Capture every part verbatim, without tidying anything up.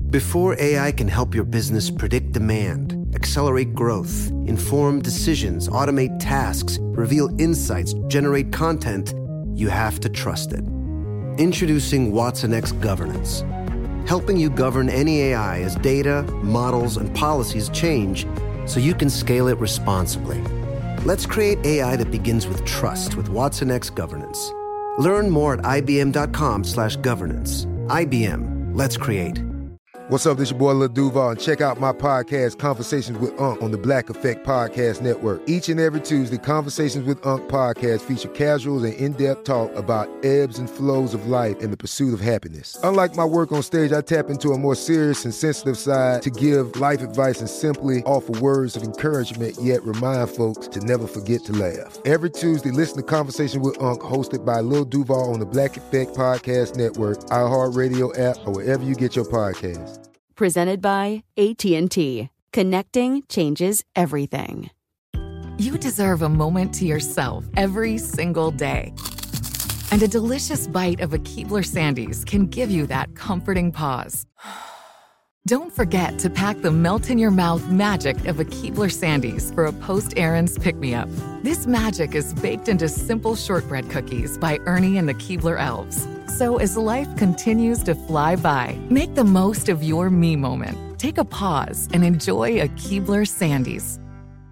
Before A I can help your business predict demand, accelerate growth, inform decisions, automate tasks, reveal insights, generate content, you have to trust it. Introducing Watson X Governance, helping you govern any A I as data, models, and policies change so you can scale it responsibly. Let's create A I that begins with trust with Watson X Governance. Learn more at ibm.com slash governance. I B M. Let's create. What's up, this your boy Lil Duval, and check out my podcast, Conversations with Unc, on the Black Effect Podcast Network. Each and every Tuesday, Conversations with Unc podcast feature casuals and in-depth talk about ebbs and flows of life and the pursuit of happiness. Unlike my work on stage, I tap into a more serious and sensitive side to give life advice and simply offer words of encouragement, yet remind folks to never forget to laugh. Every Tuesday, listen to Conversation with Unc, hosted by Lil Duval on the Black Effect Podcast Network, iHeartRadio app, or wherever you get your podcasts. Presented by A T and T. Connecting changes everything. You deserve a moment to yourself every single day. And a delicious bite of a Keebler Sandies can give you that comforting pause. Don't forget to pack the melt-in-your-mouth magic of a Keebler Sandies for a post-errands pick-me-up. This magic is baked into simple shortbread cookies by Ernie and the Keebler Elves. So as life continues to fly by, make the most of your me moment. Take a pause and enjoy a Keebler Sandies.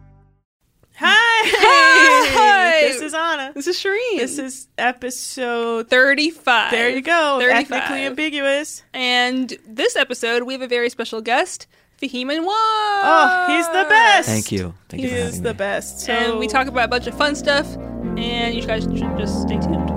Hi! Hi! This is Anna. This is Shireen. This is episode thirty-five. There you go. thirty-five. Ethnically ambiguous. And this episode, we have a very special guest, Fahim Anwar. Oh, he's the best. Thank you. Thank he you for is having the me. best. So... And we talk about a bunch of fun stuff, and you guys should just stay tuned.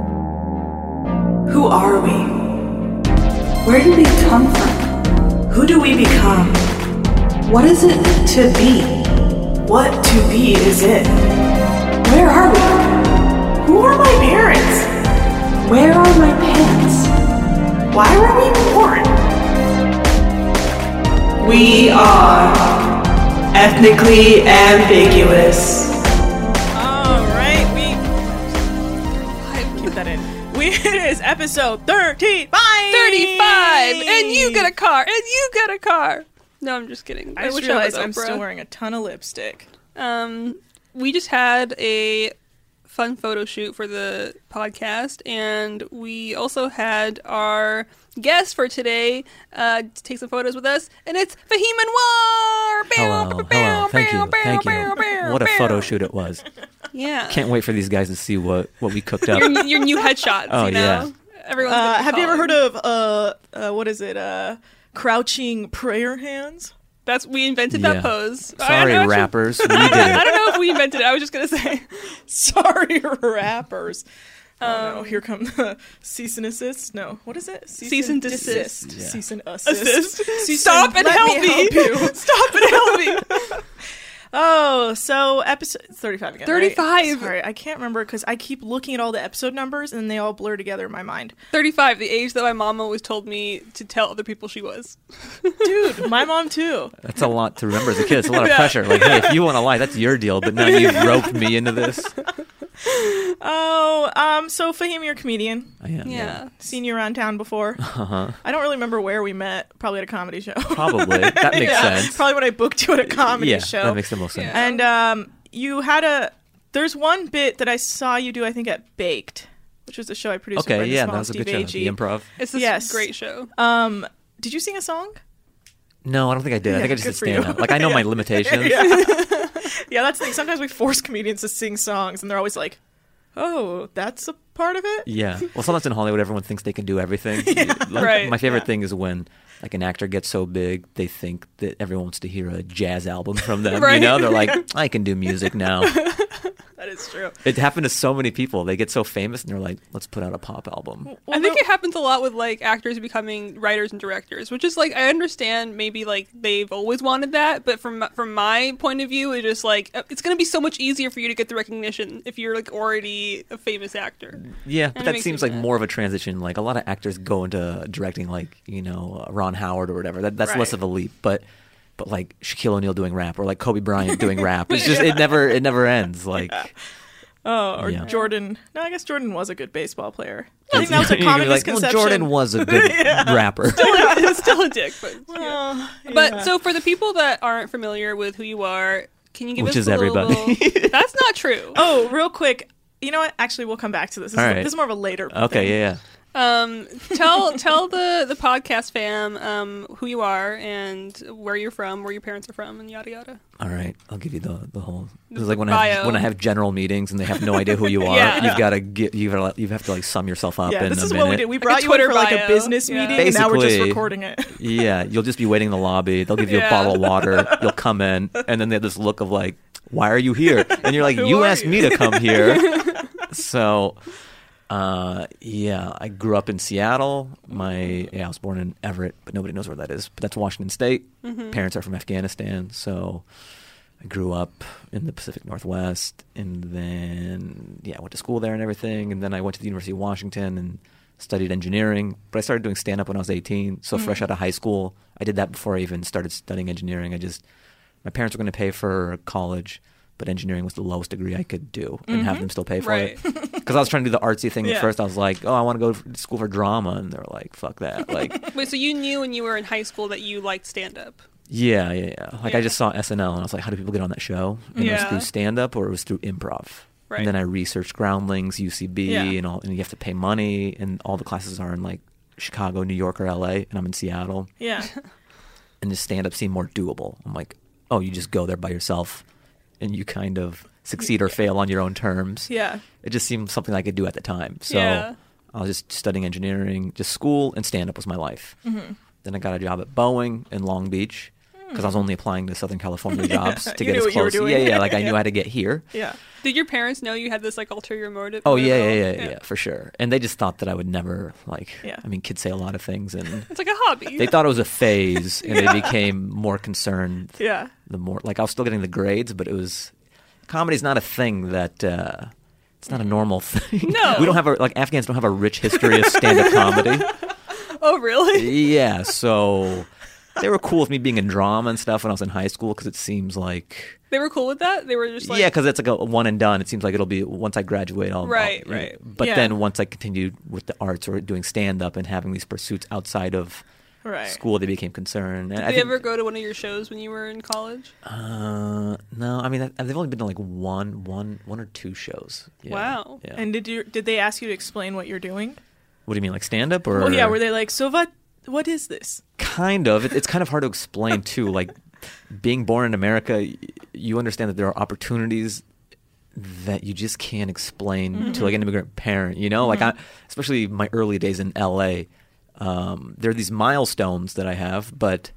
Who are we? Where did we come from? Who do we become? What is it to be? What to be is it? Where are we? Who are my parents? Where are my pants? Why were we born? We are ethnically ambiguous. All right, we keep that in. We it is episode thirty-five. thirty-five! And you get a car! And you get a car! No, I'm just kidding. I just wish realized I I'm was Oprah. still wearing a ton of lipstick. Um, we just had a fun photo shoot for the podcast, and we also had our guest for today uh, to take some photos with us, and it's Fahim Anwar! Hello, hello, thank you, thank you. What a photo shoot it was. Yeah. Can't wait for these guys to see what, what we cooked up. Your, your new headshots, Oh, you know? yeah. Everyone's Uh, gonna be have you ever calling. heard of uh, uh what is it? Uh, crouching prayer hands. That's we invented Yeah. that pose. I- Sorry, I actually- rappers, we did I it. don't know if we invented it. I was just gonna say. Sorry, rappers. Oh Um, no, here come the cease and assist. No, what is it? Cease and desist. Yeah. Cease and assist. Assist. Cease Stop and let help me. me. help you. Stop and help me. Oh, so episode thirty-five again. right? thirty-five. Sorry, I can't remember because I keep looking at all the episode numbers and they all blur together in my mind. thirty-five, the age that my mom always told me to tell other people she was. Dude, my mom too. That's a lot to remember as a kid. It's a lot of Yeah. pressure. Like, hey, if you want to lie, that's your deal, but now you've roped me into this. Oh, um, so Fahim, you're a comedian. I am. Yeah. Seen you around town before. Uh-huh. I don't really remember where we met. Probably at a comedy show. Probably. That makes Yeah, sense. Probably when I booked you at a comedy yeah, show. that makes the most sense. Yeah. And um, you had a. There's one bit that I saw you do. I think at Baked, which was a show I produced. with Okay, Brendan yeah, Small that and was a good Steve show. Agee. The improv. It's this Yes. great show. Um, did you sing a song? No, I don't think I did. I Yeah, think I just good did for you. stand up. Like, I know my Yeah. limitations. yeah, yeah. That's the thing. Sometimes we force comedians to sing songs, and they're always like, "Oh, that's a part of it." Yeah. Well, sometimes in Hollywood, everyone thinks they can do everything. Like, Right. My favorite Yeah. thing is when like an actor gets so big, they think that everyone wants to hear a jazz album from them. Right. You know, they're like, I can do music now. That is true. It happened to so many people. They get so famous and they're like, let's put out a pop album. Well, I think no- it happens a lot with like actors becoming writers and directors, which is like I understand maybe like they've always wanted that, but from from my point of view, it's just like it's going to be so much easier for you to get the recognition if you're like already a famous actor. Yeah, And but it that makes seems me like mad. more of a transition. Like a lot of actors go into directing, like you know uh, Ron Howard or whatever. That that's less Right. of a leap. But but like Shaquille O'Neal doing rap or like Kobe Bryant doing rap, it's just it never it never ends. Like Oh, or Yeah. Jordan. No, I guess Jordan was a good baseball player. I think that was a You'd common be like, well, misconception. Jordan was a good rapper. It's still a dick, but Well, but yeah. so for the people that aren't familiar with who you are, can you give Which us is a everybody. little? That's not true. Oh, real quick. You know what? Actually, we'll come back to this. This, All is, right. this is more of a later Okay, thing. yeah, yeah. Um, tell tell the the podcast fam um who you are and where you're from, where your parents are from, and yada yada. All right, I'll give you the the whole. It's like when I have, Bio. when I have general meetings and they have no idea who you are. Yeah. You've got to get you got you have to like sum yourself up Yeah, in this a is minute. what we did. We Like brought a you in Twitter for like a bio. business Yeah. meeting, and now we're just Basically- recording it. Yeah, you'll just be waiting in the lobby. They'll give you Yeah. a bottle of water. You'll come in, and then they have this look of like, "Why are you here?" And you're like, Who "You are asked you?" me to come here." So, uh, yeah, I grew up in Seattle. My yeah, I was born in Everett, but nobody knows where that is. But that's Washington State. Mm-hmm. Parents are from Afghanistan, so I grew up in the Pacific Northwest, and then yeah, I went to school there and everything, and then I went to the University of Washington and studied engineering. But I started doing stand up when I was eighteen, so fresh out of high school. I did that before I even started studying engineering. I just my parents were going to pay for college, but engineering was the lowest degree I could do, and have them still pay for Right. it. Because I was trying to do the artsy thing Yeah. at first. I was like, oh, I want to go to school for drama, and they were like, fuck that. Like, Wait, so you knew when you were in high school that you liked stand up? yeah, yeah, yeah. Like Yeah. I just saw S N L, and I was like, how do people get on that show? And it was Yeah. through stand up or it was through improv. Right. And then I researched Groundlings, U C B, Yeah. and all, and you have to pay money, and all the classes are in like Chicago, New York, or L A, and I'm in Seattle. Yeah. And the stand up seemed more doable. I'm like, oh, you just go there by yourself, and you kind of succeed or fail on your own terms. Yeah. It just seemed something I could do at the time. So Yeah. I was just studying engineering, just school and stand up was my life. Mm-hmm. Then I got a job at Boeing in Long Beach because I was only applying to Southern California jobs to You get knew as what you were close. doing. Yeah, yeah. Like I Yeah. knew how to get here. Yeah. Did your parents know you had this like ulterior motive? Oh motive yeah, at yeah, all? yeah, yeah, for sure. And they just thought that I would never like. Yeah. I mean, kids say a lot of things, and It's like a hobby. they thought it was a phase, and they became more concerned. Yeah. The more like I was still getting the grades, but it was comedy's not a thing that. uh It's not a normal thing. No. We don't have a like Afghans don't have a rich history of stand-up comedy. Oh, really? Yeah, so they were cool with me being in drama and stuff when I was in high school because it seems like They were cool with that? They were just like... yeah, because it's like a one and done. It seems like it'll be once I graduate, I'll Right, I'll- right. But Yeah. then once I continued with the arts or doing stand-up and having these pursuits outside of Right. school, they became concerned. And Did I they think, ever go to one of your shows when you were in college? Uh, no, I mean I- they've only been to like one, one, one or two shows. Yeah, Wow. Yeah. And did you did they ask you to explain what you're doing? What do you mean, like stand-up or? Well, yeah. Were they like, so what? What is this? Kind of. It, it's kind of hard to explain too. Like being born in America, y- you understand that there are opportunities that you just can't explain to like an immigrant parent. You know, like I, especially my early days in L A. Um, there are these milestones that I have, but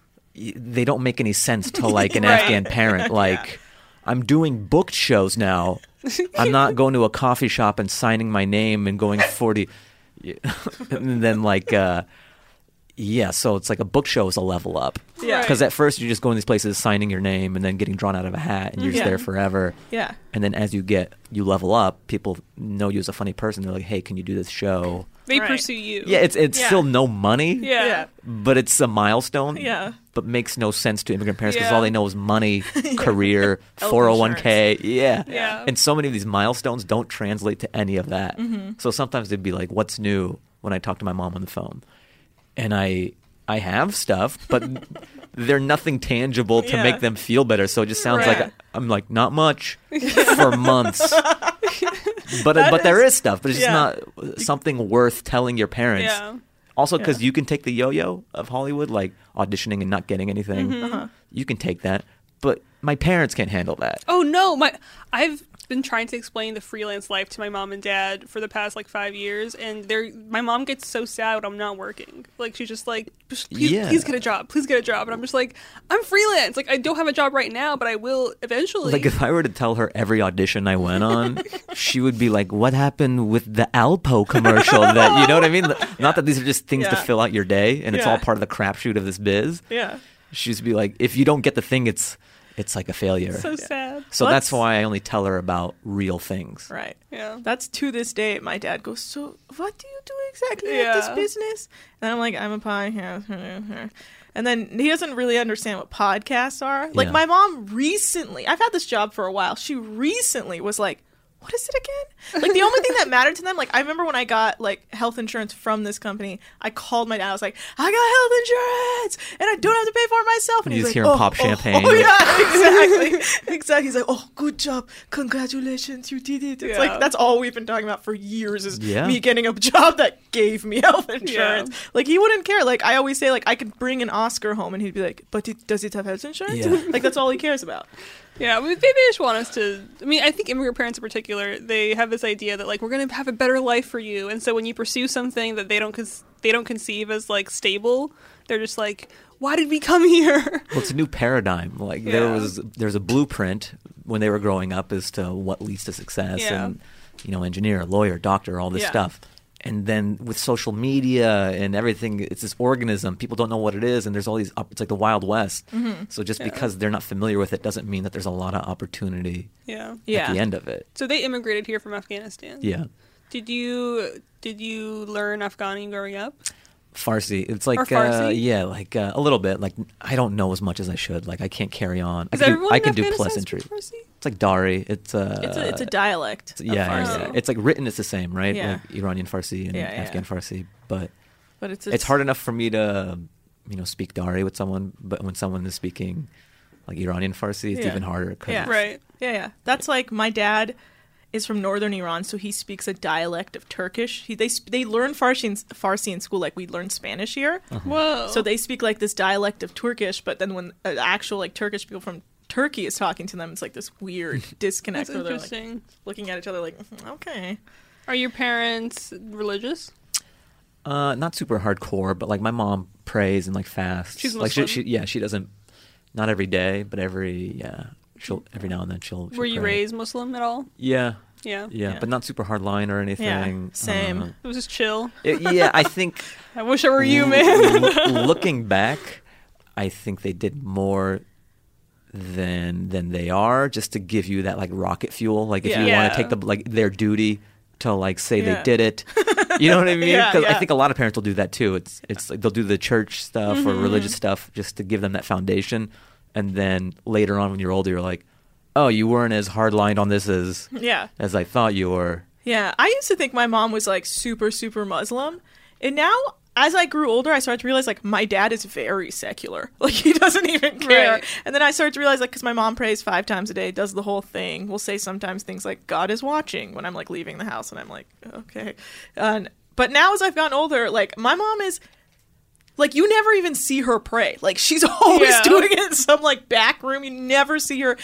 y- they don't make any sense to like an Right. Afghan parent. Like I'm doing booked shows now. I'm not going to a coffee shop and signing my name and going forty. Yeah. And then like. Uh, Yeah, so it's like a book show is a level up. Yeah. Because at first you're just going to these places, signing your name, and then getting drawn out of a hat, and you're just Yeah. there forever. Yeah. And then as you get, you level up, people know you as a funny person. They're like, hey, can you do this show? They Right. pursue you. Yeah, it's it's Yeah. still no money, Yeah. Yeah. but it's a milestone. Yeah. But makes no sense to immigrant parents because Yeah. all they know is money, career, Health four oh one k. Yeah. Yeah. And so many of these milestones don't translate to any of that. Mm-hmm. So sometimes they'd be like, what's new when I talk to my mom on the phone? And I I have stuff, but they're nothing tangible to Yeah. make them feel better. So it just sounds Right. like I'm like, not much for months. But but there is stuff, but it's just Yeah. not something worth telling your parents. Yeah. Also, because Yeah. you can take the yo-yo of Hollywood, like auditioning and not getting anything. Mm-hmm. Uh-huh. You can take that, but my parents can't handle that. Oh no, my I've been trying to explain the freelance life to my mom and dad for the past like five years, and they're my mom gets so sad when I'm not working. Like she's just like, "Just please, Yeah. please get a job, please get a job, and I'm just like, I'm freelance. Like I don't have a job right now, but I will eventually. Like if I were to tell her every audition I went on, she would be like, "What happened with the Alpo commercial?" That you know what I mean? Not that these are just things to Yeah. fill out your day, and it's Yeah. all part of the crapshoot of this biz. Yeah. She'd be like, "If you don't get the thing, it's it's like a failure." so sad. So Let's- that's why I only tell her about real things. Right. Yeah. That's to this day. My dad goes, so what do you do exactly at Yeah. this business? And I'm like, I'm a podcast. And then he doesn't really understand what podcasts are. Like Yeah. my mom recently, I've had this job for a while. She recently was like, what is it again? Like the only thing that mattered to them, like I remember when I got like health insurance from this company, I called my dad. I was like, I got health insurance and I don't have to pay for it myself. And You he's just like, hear him oh, pop oh, champagne. Oh, yeah, exactly, exactly. He's like, oh, good job, congratulations, you did it. It's Yeah. like that's all we've been talking about for years is Yeah. me getting a job that gave me health insurance. Yeah. Like he wouldn't care. Like I always say, like I could bring an Oscar home and he'd be like, but it, does it have health insurance? Yeah. Like that's all he cares about. Yeah, I mean, they just want us to. I mean, I think immigrant parents in particular, they have this idea that like we're gonna have a better life for you, and so when you pursue something that they don't con- they don't conceive as like stable, they're just like, why did we come here? Well, it's a new paradigm. Like there Yeah. was there's a blueprint when they were growing up as to what leads to success, Yeah. and you know, engineer, lawyer, doctor, all this Yeah. stuff. And then with social media and everything, it's this organism. People don't know what it is, and there's all these. Op- it's like the Wild West. Mm-hmm. So just because they're not familiar with it doesn't mean that there's a lot of opportunity Yeah. Yeah. at the end of it. So they immigrated here from Afghanistan. Yeah. Did you did you learn Afghani growing up? Farsi. It's like Or Farsi? Uh, yeah, like uh, a little bit. Like I don't know as much as I should. Like I can't carry on. Is I can do, everyone I in can do Afghanistan pleasantry. speak Farsi? It's like Dari. It's uh, It's a, it's a dialect. of yeah, Farsi. yeah. It's like written. It's the same, right? Yeah. Like Iranian Farsi and Yeah, yeah, Afghan yeah. Farsi. But But it's, it's hard enough for me to, you know, speak Dari with someone. But when someone is speaking like Iranian Farsi, it's Yeah. even harder. 'Cause Yeah. Right. Yeah, yeah. That's like my dad is from northern Iran, so he speaks a dialect of Turkish. He, they sp- they learn Farsi in, Farsi in school like we learn Spanish here. Whoa. So they speak like this dialect of Turkish, but then when uh, actual like Turkish people from Turkey is talking to them, it's like this weird disconnect That's where they're like interesting. looking at each other like, "Mhm, okay. Are your parents religious? Uh, not super hardcore, but like my mom prays and like fasts. She's like she, Muslim? she, yeah, she doesn't. Not every day, but every yeah, she'll every now and then she'll. she'll Were you pray. raised Muslim at all? Yeah, Yeah. yeah, Yeah. but not super hard line or anything. same. Uh, It was just chill. it- yeah, I think. I wish I were you, l- man. l- looking back, I think they did more than than they are, just to give you that like rocket fuel. Like if Yeah. you want Yeah. to take the like their duty to like say Yeah. they did it. You know what I mean? Yeah, Because I yeah. think a lot of parents will do that too. It's it's like they'll do the church stuff Mm-hmm. or religious stuff just to give them that foundation, and then later on when you're older, you're like, oh, you weren't as hard lined on this as Yeah. as I thought you were. Yeah, I used to think my mom was like super, super Muslim. And now, as I grew older, I started to realize like my dad is very secular. Like he doesn't even care. Right. And then I started to realize like because my mom prays five times a day, does the whole thing. We'll say sometimes things like God is watching when I'm like leaving the house, and I'm like okay. And but now as I've gotten older, like my mom is. Like, you never even see her pray. Like, she's always Yeah. doing it in some, like, back room. You never see her.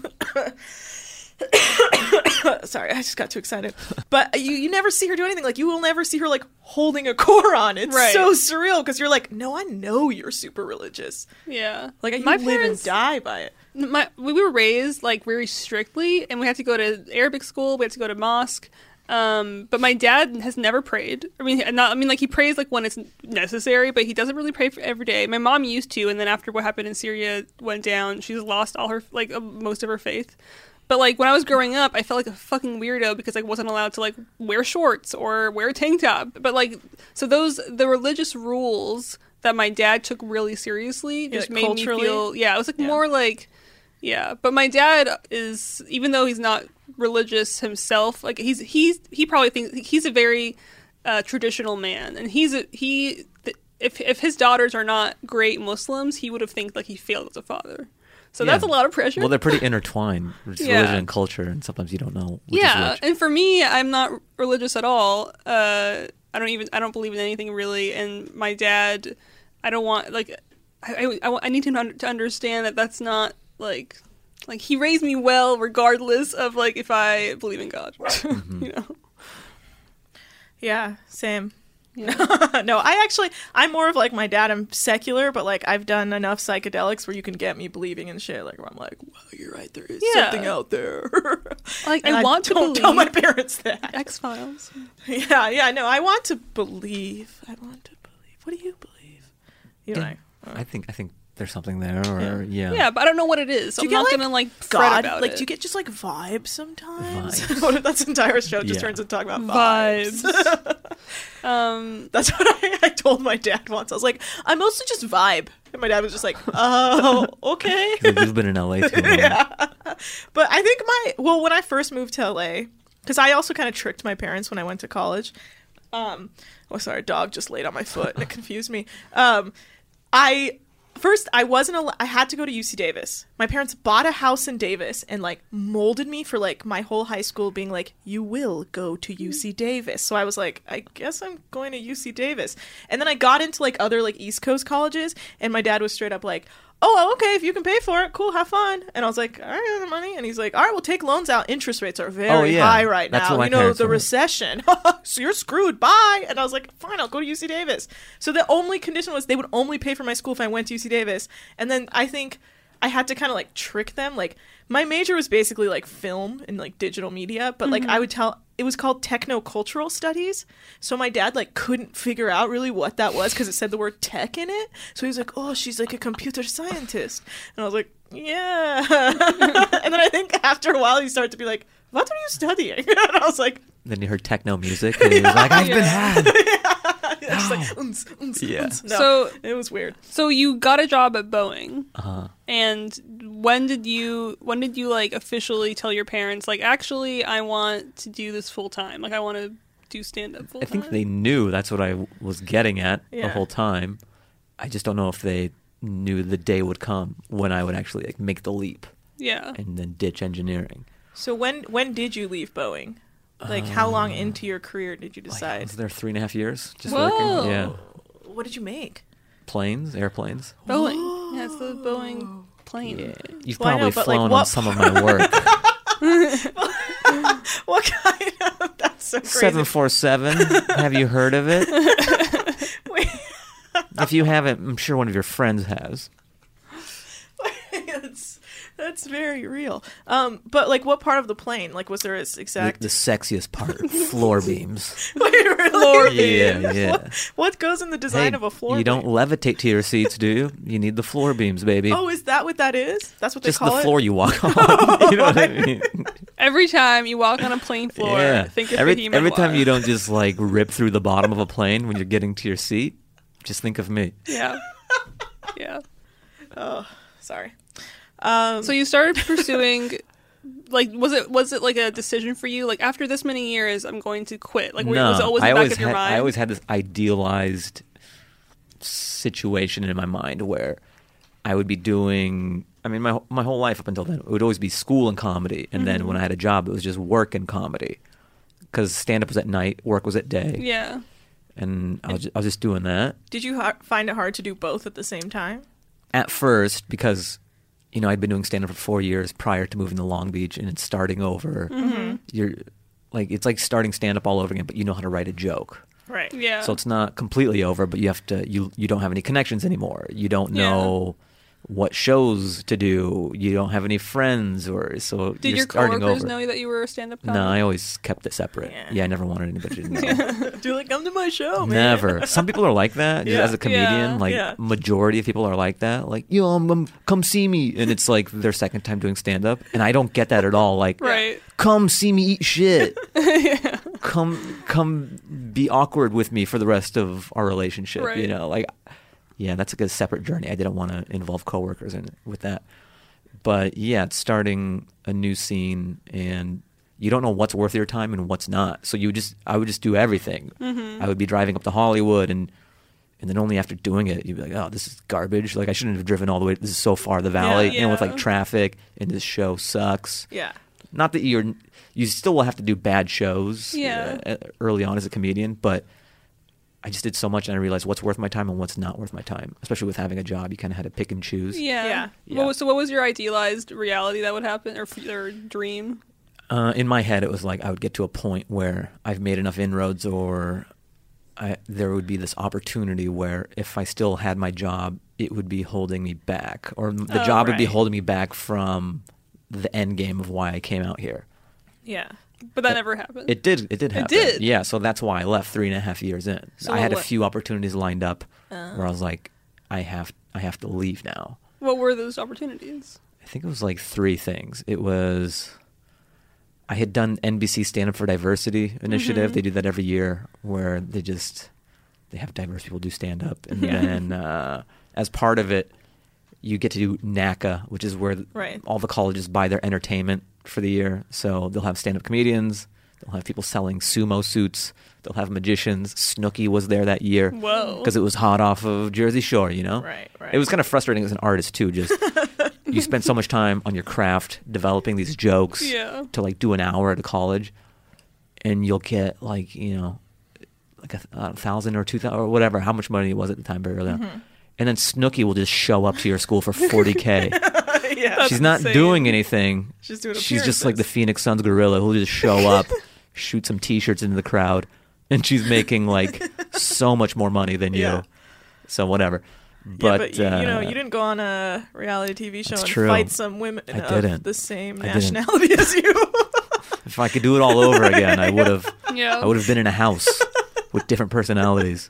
Sorry, I just got too excited. But you, you never see her do anything. Like, you will never see her, like, holding a Quran. It's Right. so surreal because you're like, no, I know you're super religious. Yeah. Like, you My live parents- and die by it. My we were raised like very strictly, and we had to go to Arabic school. We had to go to mosque. Um, but my dad has never prayed. I mean, not. I mean, like he prays like when it's necessary, but he doesn't really pray for every day. My mom used to, and then after what happened in Syria went down, she's lost all her like uh, most of her faith. But like when I was growing up, I felt like a fucking weirdo because I wasn't allowed to like wear shorts or wear a tank top. But like, so those the religious rules that my dad took really seriously just like, made culturally? me feel. Yeah, it was like Yeah. more like. Yeah, but my dad is, even though he's not religious himself, like he's he's he probably thinks he's a very uh, traditional man, and he's a, he th- if if his daughters are not great Muslims, he would have think like he failed as a father. So Yeah. that's a lot of pressure. Well, they're pretty intertwined. It's Yeah. religion and culture, and sometimes you don't know which yeah, is which. and for me, I'm not religious at all. Uh, I don't even I don't believe in anything really, and my dad, I don't want like I I, I need him to, un- to understand that that's not. Like, like he raised me well, regardless of like if I believe in God. Mm-hmm. You know. Yeah, same. Yeah. No, I actually, I'm more of like my dad. I'm secular, but like I've done enough psychedelics where you can get me believing in shit. Like where I'm like, wow, you're right. There is Yeah. something out there. Like And I want to don't tell my believe parents that. X Files. Yeah, yeah, no, I want to believe. I want to believe. What do you believe? You know, Yeah. I- I think I think there's something there, or yeah, Yeah, but I don't know what it is. So Do I'm you not get, gonna like fret God, about like, it. do you get just like vibes sometimes? Vibes. What if that's entire show just Yeah. turns into talking about vibes? vibes? um, That's what I, I told my dad once. I was like, I mostly just vibe. And my dad was just like, oh, okay. Like, you've been in L A too long. Yeah. But I think my, well, when I first moved to L A, because I also kind of tricked my parents when I went to college. Um, oh, sorry, dog just laid on my foot and it confused me. Um, I first I wasn't al- I had to go to U C Davis. My parents bought a house in Davis and like molded me for like my whole high school being like, you will go to U C Davis. So I was like, I guess I'm going to U C Davis. And then I got into like other like East Coast colleges, and my dad was straight up like, oh, okay, if you can pay for it, cool, have fun. And I was like, all right, I have the money. And he's like, all right, we'll take loans out. Interest rates are very Oh, yeah. high right That's now. what my You know, parents the were. recession. So you're screwed. Bye. And I was like, fine, I'll go to U C Davis. So the only condition was they would only pay for my school if I went to U C Davis. And then I think I had to kind of like trick them. Like my major was basically like film and like digital media, but like I would tell it was called techno-cultural studies. So my dad like couldn't figure out really what that was because it said the word tech in it. So he was like, oh, she's like a computer scientist. And I was like, yeah. And then I think after a while he started to be like, what are you studying? And I was like, Then you heard techno music, and he was like, "I've been had." just like, uns, uns, Yeah. uns. No, So- it was weird. So you got a job at Boeing, Uh-huh. and when did you when did you like officially tell your parents like actually I want to do this full time? Like I want to do stand up full I time? think they knew that's what I w- was getting at Yeah. the whole time. I just don't know if they knew the day would come when I would actually like make the leap Yeah. and then ditch engineering. So when when did you leave Boeing? Like how long into your career did you Like, I decide? was there three and a half years, just Whoa. working. Yeah, What did you make? planes, airplanes. Boeing. Yeah, it's the Boeing plane. Yeah, you've Well, I probably know, but, like, flown on what some of my work. What kind of? That's so crazy. Seven four seven. Have you heard of it? Wait, If you haven't, I'm sure one of your friends has. that's that's very real. Um, but like, what part of the plane? Like, was there a The, exact? the sexiest part, floor beams. Wait, really? Floor Yeah, yeah. What, what goes in the design Hey, of a floor? you don't beam? levitate to your seats, do you? You need the floor beams, baby. Oh, is that what that is? That's what they Just the call floor it. you walk on. You know what I mean? Every time you walk on a plane floor, Yeah. think of every Fahim every Anwar. time you don't just like rip through the bottom of a plane when you're getting to your seat, just think of me. Yeah. Yeah. Oh, sorry. Um, So you started pursuing like was it was it like a decision for you like after this many years I'm going to quit? Like were, no, was it always in I the back always of your had, mind? I always had this idealized situation in my mind where I would be doing. I mean, my my whole life up until then, it would always be school and comedy, and then when I had a job, it was just work and comedy. Because stand up was at night, work was at day, Yeah. and I was just, I was just doing that did you ha- find it hard to do both at the same time? at first because you know I'd been doing stand up for four years prior to moving to Long Beach, and it's starting over. Mm-hmm. You're like it's like starting stand up all over again, but you know how to write a joke. Right. Yeah. So it's not completely over, but you have to you you don't have any connections anymore. You don't Yeah. know what shows to do. You don't have any friends, or so Did you're your starting coworkers over. know that you were a stand-up comic? No, I always kept it separate. Yeah. Yeah, I never wanted anybody to know. Do like come to my show, man. Never. Some people are like that. Just Yeah. as a comedian, Yeah. like Yeah. majority of people are like that. Like, yo, um, um, come see me, and it's like their second time doing stand up, and I don't get that at all. Like, Right. come see me eat shit. Come, come be awkward with me for the rest of our relationship. You Right. know, like, yeah, that's like a separate journey. I didn't want to involve coworkers in with that. But yeah, it's starting a new scene, and you don't know what's worth your time and what's not. So you just, I would just do everything. Mm-hmm. I would be driving up to Hollywood, and and then only after doing it, you'd be like, oh, this is garbage. Like I shouldn't have driven all the way. This is so far the valley, Yeah. you know, with Yeah. like traffic, and this show sucks. Yeah. Not that you're, you still will have to do bad shows Yeah. uh, early on as a comedian, but I just did so much, and I realized what's worth my time and what's not worth my time. Especially with having a job, you kind of had to pick and choose. Yeah. Yeah. Yeah. What was, so what was your idealized reality that would happen, or, f- or dream? Uh, in my head, it was like I would get to a point where I've made enough inroads, or I, there would be this opportunity where if I still had my job, it would be holding me back, or the Oh, job would be right. holding me back from the end game of why I came out here. Yeah. But that never happened. It did. It did happen. did? Yeah. So that's why I left three and a half years in. So I had a what- few opportunities lined up Uh. where I was like, I have, I have to leave now. What were those opportunities? I think it was like three things. It was, I had done N B C Stand Up for Diversity initiative. Mm-hmm. They do that every year where they just, they have diverse people do stand up. And then uh, as part of it, you get to do NACA, which is where Right. all the colleges buy their entertainment for the year. So they'll have stand up comedians, They'll have people selling sumo suits. They'll have magicians. Snooki was there that year. Whoa. Because it was hot off of Jersey Shore, you know? Right, right. It was kind of frustrating as an artist, too. Just you spend so much time on your craft developing these jokes Yeah. to, like, do an hour at a college. And you'll get, like, you know, like a, a thousand or two thousand or whatever, how much money it was at the time, very early on. Mm-hmm. And then Snooki will just show up to your school for forty K. yeah. She's not insane. doing anything. She's doing She's just like the appearances. Phoenix Suns gorilla who'll just show up, shoot some T-shirts into the crowd, and she's making like so much more money than you. Yeah. So whatever. Yeah, But, but you, uh, you know, you didn't go on a reality T V show That's and true. fight some women I of didn't. the same I didn't. nationality as you. if I could do it all over again, I would have. Yeah. I would have been in a house with different personalities.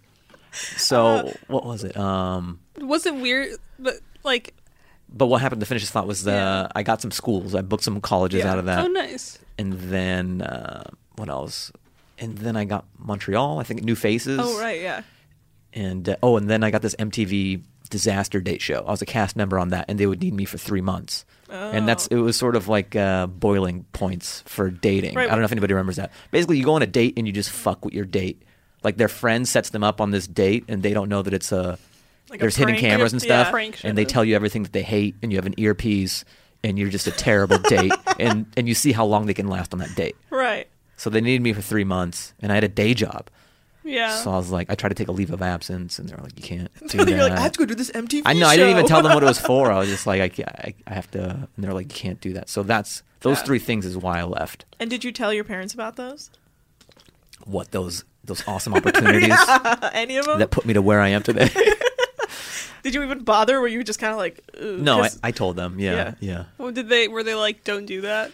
So what was it? Um, Was it weird? But like, but what happened to finish this thought was uh, Yeah. I got some schools. I booked some colleges Yeah. out of that. oh, nice. And then uh, what else? And then I got Montreal. I think New Faces. Oh right, yeah. And uh, oh, and then I got this M T V disaster date show. I was a cast member on that, and they would need me for three months. And that's it was sort of like uh, boiling points for dating. Right. I don't know if anybody remembers that. Basically, you go on a date and you just fuck with your date. Like their friend sets them up on this date, and they don't know that it's a Like a there's hidden prank. cameras and Yeah. stuff, Prank show. and they tell you everything that they hate, and you have an earpiece, and you're just a terrible date, and and you see how long they can last on that date. Right. So they needed me for three months, and I had a day job. Yeah. So I was like, I tried to take a leave of absence, and they were like, you can't do You're that. like, I have to go do this M T V I know. show. I didn't even tell them what it was for. I was just like, I, ca- I, I have to. And they're like, you can't do that. So that's those Yeah. three things is why I left. And did you tell your parents about those? What those those awesome opportunities Any of them? that put me to where I am today. Did you even bother? Were you just kind of like? Ugh, No, I, 'cause- I told them. Yeah, Yeah. yeah. Well, did they? Were they like, don't do that?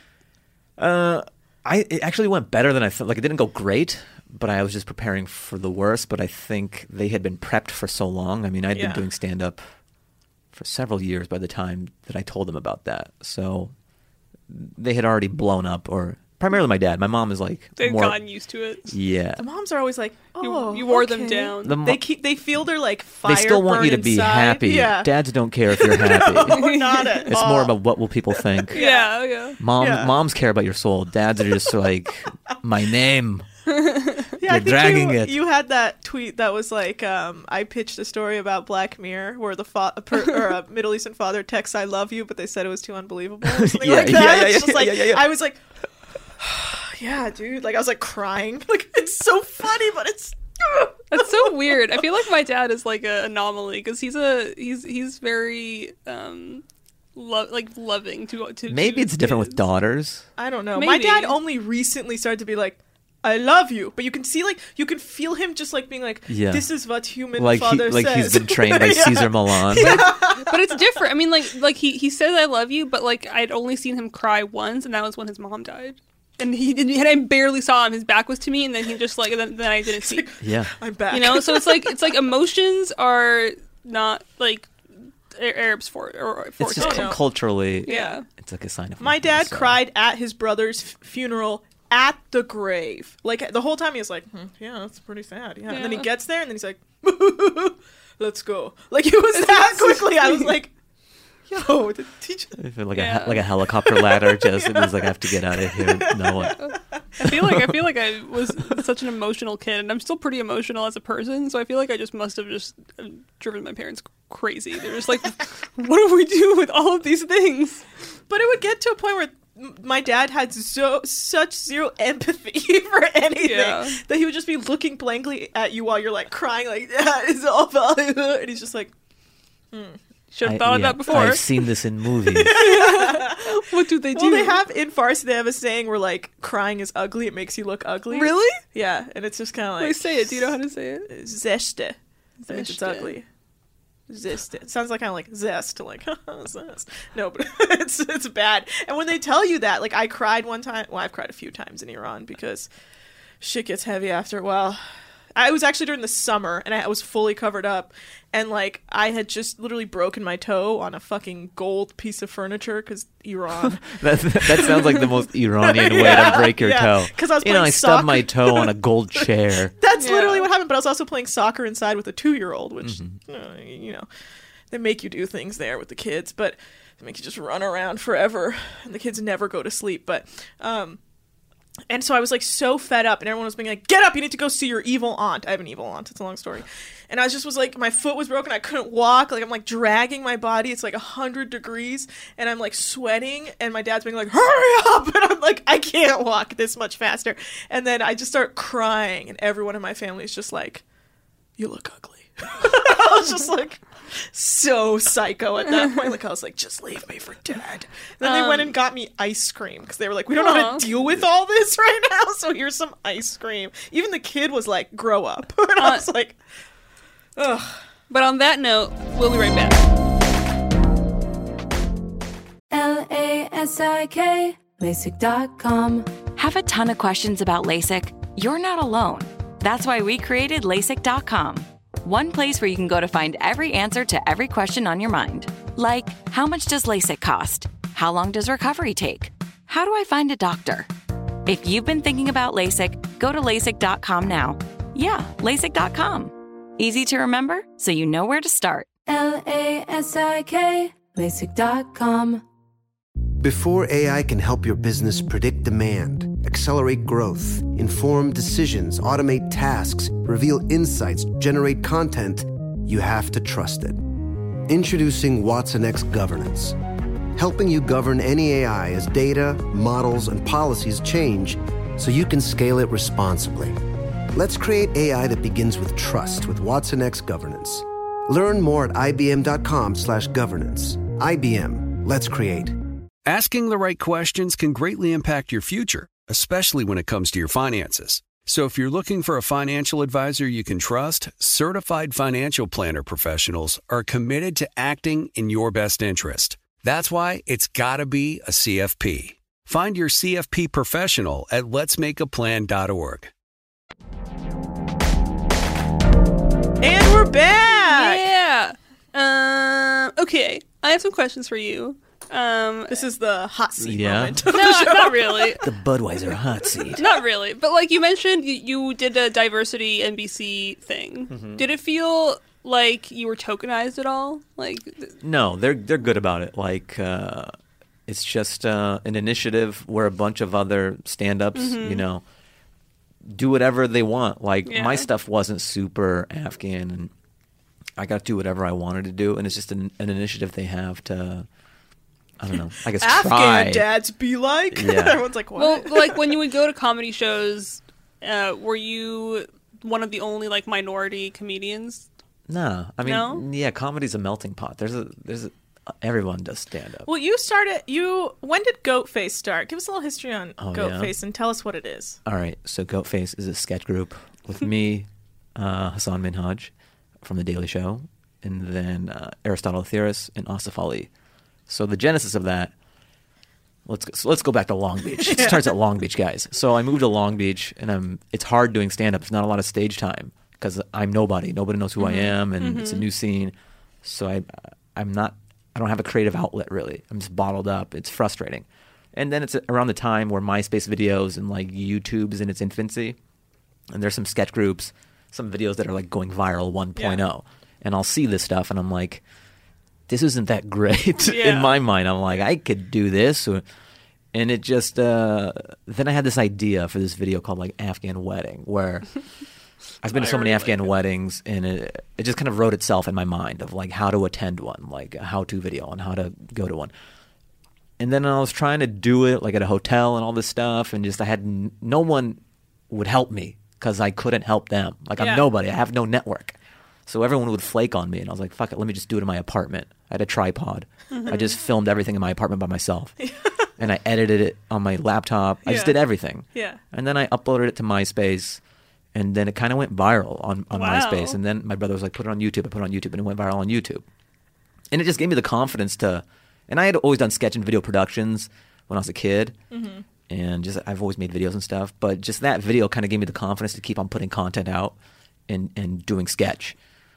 Uh, I it actually went better than I thought. Like it didn't go great, but I was just preparing for the worst. But I think they had been prepped for so long. I mean, I'd Yeah. been doing stand up for several years by the time that I told them about that. So they had already blown up, or primarily my dad. My mom is like They've more. gotten used to it. Yeah, the moms are always like, You- oh, you wore them okay. down. The mo- They keep. They feel their like fire. they still want you to burn be inside. happy. Yeah. Dads don't care if you're happy. No, not at It's all. more about what will people think. Yeah, yeah. Moms, Yeah. moms care about your soul. Dads are just like, my name. Yeah, I You're think dragging you, it. You had that tweet that was like, um, I pitched a story about Black Mirror where the fa- a per- or a Middle Eastern father texts "I love you," but they said it was too unbelievable. Or something Yeah, like that. yeah, yeah, It's yeah, just like, yeah, yeah, yeah. I was like, yeah, dude. Like I was like crying. Like it's so funny, but it's. That's so weird. I feel like my dad is like an anomaly because he's a he's he's very um lo- like loving to to. Maybe to it's different with kids. daughters. I don't know. My Maybe. dad only recently started to be like, I love you, but you can see like you can feel him just like being like, Yeah. this is what human Like he, father like says. he's been trained by Yeah. Caesar Milan. But it's different. I mean, like like he he says I love you, but like I'd only seen him cry once, and that was when his mom died. And he didn't. And I barely saw him. His back was to me, and then he just like. And then, then I didn't see. Yeah. I'm back. You know. So it's like it's like emotions are not like Ar- Arabs for or for It's just Oh, cu- no. culturally, yeah. it's like a sign of My weakness, dad so. cried at his brother's f- funeral at the grave. Like the whole time he was like, hmm, yeah, that's pretty sad. Yeah. And then he Yeah. gets there and then he's like, let's go. Like it was that quickly. I was like, yo, the teacher. I feel like a Yeah. he- like a helicopter ladder. Just it was like I have to get out of here. No one. I feel like I feel like I was such an emotional kid, and I'm still pretty emotional as a person. So I feel like I just must have just uh, driven my parents crazy. They're just like, what do we do with all of these things? But it would get to a point where m- my dad had so such zero empathy for anything Yeah. that he would just be looking blankly at you while you're like crying, like, yeah, it's all valuable. And he's just like, Should I- have thought of yeah, that before. I've seen this in movies. What do they do? well, they have in Farsi, they have a saying where like crying is ugly, it makes you look ugly. Really? Yeah, and it's just kind of Wait, like, say it. Do you know how to say it? zeste. That means it's Zeste. ugly. Zest. It sounds like kind of like zest, like zest. No, but it's it's bad. And when they tell you that, like I cried one time. Well, I've cried a few times in Iran because shit gets heavy after a while. I was actually during the summer and I was fully covered up, and like I had just literally broken my toe on a fucking gold piece of furniture because Iran. that, that sounds like the most Iranian way Yeah, to break your yeah. toe. 'Cause I was you know, playing I stubbed my soccer. toe on a gold chair. That's Yeah. literally what happened. But I was also playing soccer inside with a two-year-old, which Mm-hmm. uh, you know, they make you do things there with the kids, but they make you just run around forever, and the kids never go to sleep. But um, And so I was like so fed up, and everyone was being like, get up, you need to go see your evil aunt. I have an evil aunt. It's a long story. And I was just was like, my foot was broken. I couldn't walk. Like I'm like dragging my body. It's like a hundred degrees and I'm like sweating. And my dad's being like, hurry up. And I'm like, I can't walk this much faster. And then I just start crying. And everyone in my family is just like, you look ugly. I was just like so psycho at that point. Like I was like, just leave me for dead. And then they um, went and got me ice cream because they were like, we don't know how to deal with all this right now, so here's some ice cream. Even the kid was like, grow up. And I was uh, like, ugh. But on that note, we'll be right back. L A S I K, LASIK dot com. Have a ton of questions about LASIK? You're not alone. That's why we created LASIK dot com. One place where you can go to find every answer to every question on your mind. Like, how much does LASIK cost? How long does recovery take? How do I find a doctor? If you've been thinking about LASIK, go to LASIK dot com now. Yeah, LASIK dot com. Easy to remember, so you know where to start. L A S I K, LASIK dot com. Before A I can help your business predict demand, accelerate growth, inform decisions, automate tasks, reveal insights, generate content, you have to trust it. Introducing Watson X Governance, helping you govern any A I as data, models, and policies change so you can scale it responsibly. Let's create A I that begins with trust with Watson X Governance. Learn more at I B M dot com slash governance. I B M, let's create. Asking the right questions can greatly impact your future, especially when it comes to your finances. So if you're looking for a financial advisor you can trust, certified financial planner professionals are committed to acting in your best interest. That's why it's got to be a C F P. Find your C F P professional at lets make a plan dot org. And we're back! Yeah! Uh, okay, I have some questions for you. Um, this is the hot seat yeah. moment. No, not really. The Budweiser hot seat. Not really. But like you mentioned, you, you did a diversity N B C thing. Mm-hmm. Did it feel like you were tokenized at all? Like No, they're they're good about it. Like uh, it's just uh, an initiative where a bunch of other stand-ups, mm-hmm. you know, do whatever they want. Like yeah. my stuff wasn't super Afghan, and I got to do whatever I wanted to do, and it's just an, an initiative they have to. I don't know. I guess Afghan try. dads be like. Yeah. Everyone's like, what? Well, like when you would go to comedy shows, uh, were you one of the only like minority comedians? No, I mean, no? yeah, comedy's a melting pot. There's a, there's a, everyone does stand up. Well, you started. You when did Goatface start? Give us a little history on oh, Goatface yeah? and tell us what it is. All right, so Goatface is a sketch group with me, uh, Hassan Minhaj from The Daily Show, and then uh, Aristotle Theris and Asif Ali. So the genesis of that, let's go, so let's go back to Long Beach. It starts at Long Beach, guys. So I moved to Long Beach, and I'm. It's hard doing stand-up. It's not a lot of stage time because I'm nobody. Nobody knows who mm-hmm. I am, and mm-hmm. it's a new scene. So I, I'm not. I don't have a creative outlet really. I'm just bottled up. It's frustrating. And then it's around the time where MySpace videos and like YouTube is in its infancy, and there's some sketch groups, some videos that are like going viral one point oh, yeah. and I'll see this stuff, and I'm like. This isn't that great yeah. in my mind. I'm like, I could do this. And it just, uh, then I had this idea for this video called like Afghan Wedding, where I've been to so many Afghan weddings, and it, it just kind of wrote itself in my mind of like how to attend one, like a how-to video on how to go to one. And then I was trying to do it like at a hotel and all this stuff, and just I had n- no one would help me because I couldn't help them. Like I'm yeah. nobody. I have no network. So everyone would flake on me, and I was like, fuck it, let me just do it in my apartment. I had a tripod. Mm-hmm. I just filmed everything in my apartment by myself. And I edited it on my laptop. I yeah. just did everything. Yeah. And then I uploaded it to MySpace, and then it kind of went viral on, on wow. MySpace. And then my brother was like, put it on YouTube. I put it on YouTube, and it went viral on YouTube. And it just gave me the confidence to – and I had always done sketch and video productions when I was a kid. Mm-hmm. And just I've always made videos and stuff. But just that video kind of gave me the confidence to keep on putting content out and, and doing sketch.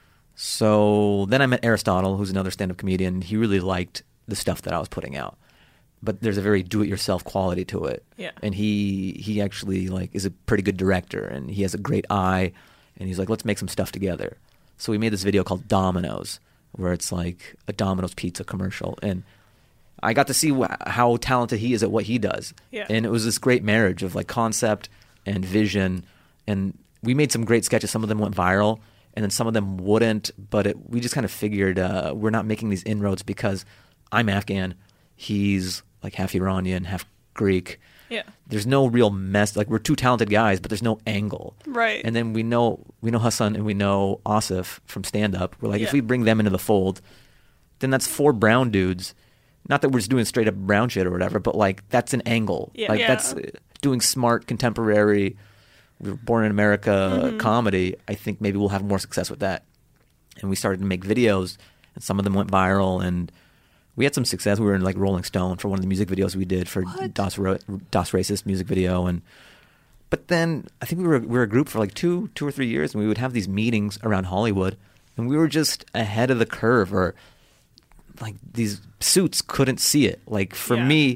So then I met Aristotle, who's another stand-up comedian. He really liked the stuff that I was putting out, but there's a very do-it-yourself quality to it. Yeah. And he he actually like is a pretty good director, and he has a great eye. And he's like, let's make some stuff together. So we made this video called Domino's, where it's like a Domino's pizza commercial. And I got to see wh- how talented he is at what he does. Yeah. And it was this great marriage of like concept and vision. And we made some great sketches. Some of them went viral, and then some of them wouldn't. But it, we just kind of figured uh, we're not making these inroads because I'm Afghan. He's like half Iranian, half Greek. Yeah. There's no real mess. Like, we're two talented guys, but there's no angle. Right. And then we know we know Hassan and we know Asif from stand up. We're like, Yeah. if we bring them into the fold, then that's four brown dudes. Not that we're just doing straight up brown shit or whatever, but like that's an angle. Yeah. Like Yeah. that's uh, doing smart contemporary. We were born in America Mm-hmm. comedy. I think maybe we'll have more success with that. And we started to make videos, and some of them went viral, and we had some success. We were in like Rolling Stone for one of the music videos we did for Das, Ro- Das Racist music video, and but then I think we were we were a group for like two two or three years, and we would have these meetings around Hollywood, and we were just ahead of the curve, or like these suits couldn't see it. Like for Yeah. me,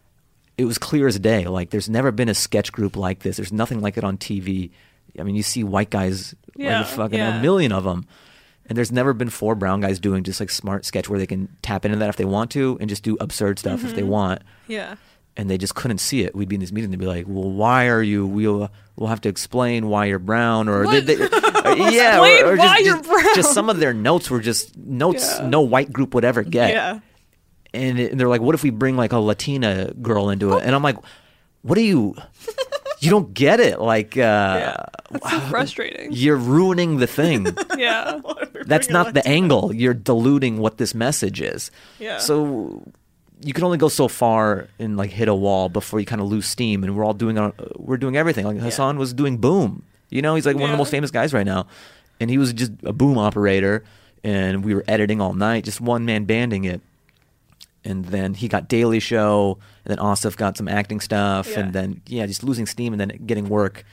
it was clear as day. Like there's never been a sketch group like this. There's nothing like it on T V. I mean, you see white guys, Yeah, like fucking yeah. a million of them. And there's never been four brown guys doing just like smart sketch where they can tap into that if they want to and just do absurd stuff Mm-hmm. if they want. Yeah. And they just couldn't see it. We'd be in this meeting. They'd be like, "Well, why are you? We'll we'll have to explain why you're brown." Or they, they, uh, yeah, or, Explain or why just, you're just, brown. just some of their notes were just notes Yeah. no white group would ever get. Yeah. And, it, and they're like, "What if we bring like a Latina girl into it?" And I'm like, "What do you? You don't get it? Like, uh, That's so frustrating. you're ruining the thing." Yeah. That's Bring a not the Latina. angle. You're diluting what this message is. Yeah. So you can only go so far and like hit a wall before you kind of lose steam. And we're all doing our, we're doing everything. Like Hassan was doing Boom. You know, he's like one of the Yeah. most famous guys right now, and he was just a Boom operator. And we were editing all night, just one man banding it. And then he got Daily Show, and then Asif got some acting stuff, Yeah. and then yeah, just losing steam and then getting work.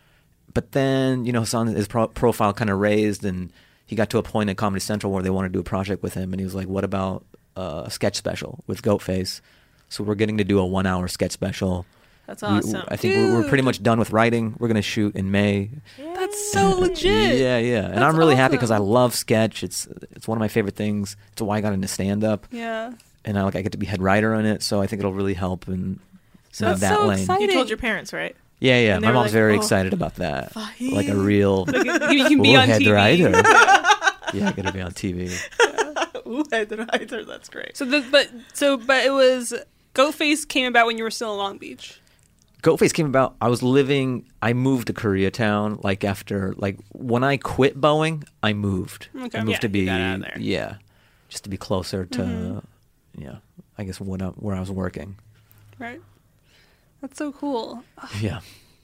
But then, you know, Hassan, his pro- profile kind of raised, and he got to a point at Comedy Central where they wanted to do a project with him, and he was like, "What about uh, a sketch special with Goatface?" So we're getting to do a one-hour sketch special. That's We- awesome. I think we're, we're pretty Dude. much done with writing. We're gonna shoot in May. That's so legit. Yeah, yeah, and That's I'm really happy because I awesome. love sketch. It's it's one of my favorite things. It's why I got into stand-up, Yeah. and I like I get to be head writer on it. So I think it'll really help in, So in That's that so lane. exciting. You told your parents, right? Yeah, yeah. And they My were mom's like, very "Oh, excited about that. Fahim." Like a real. You can be Ooh, on head T V. writer. Yeah, I gotta be on T V. Ooh, either, either. That's great. So the but so but it was Goatface came about when you were still in Long Beach. Goatface came about. I was living. I moved to Koreatown. Like after, like when I quit Boeing, I moved. Okay. I moved Yeah, to be, you got out of there. yeah, just to be closer to, Mm-hmm. yeah. I guess when I, where I was working. Right. That's so cool. Yeah.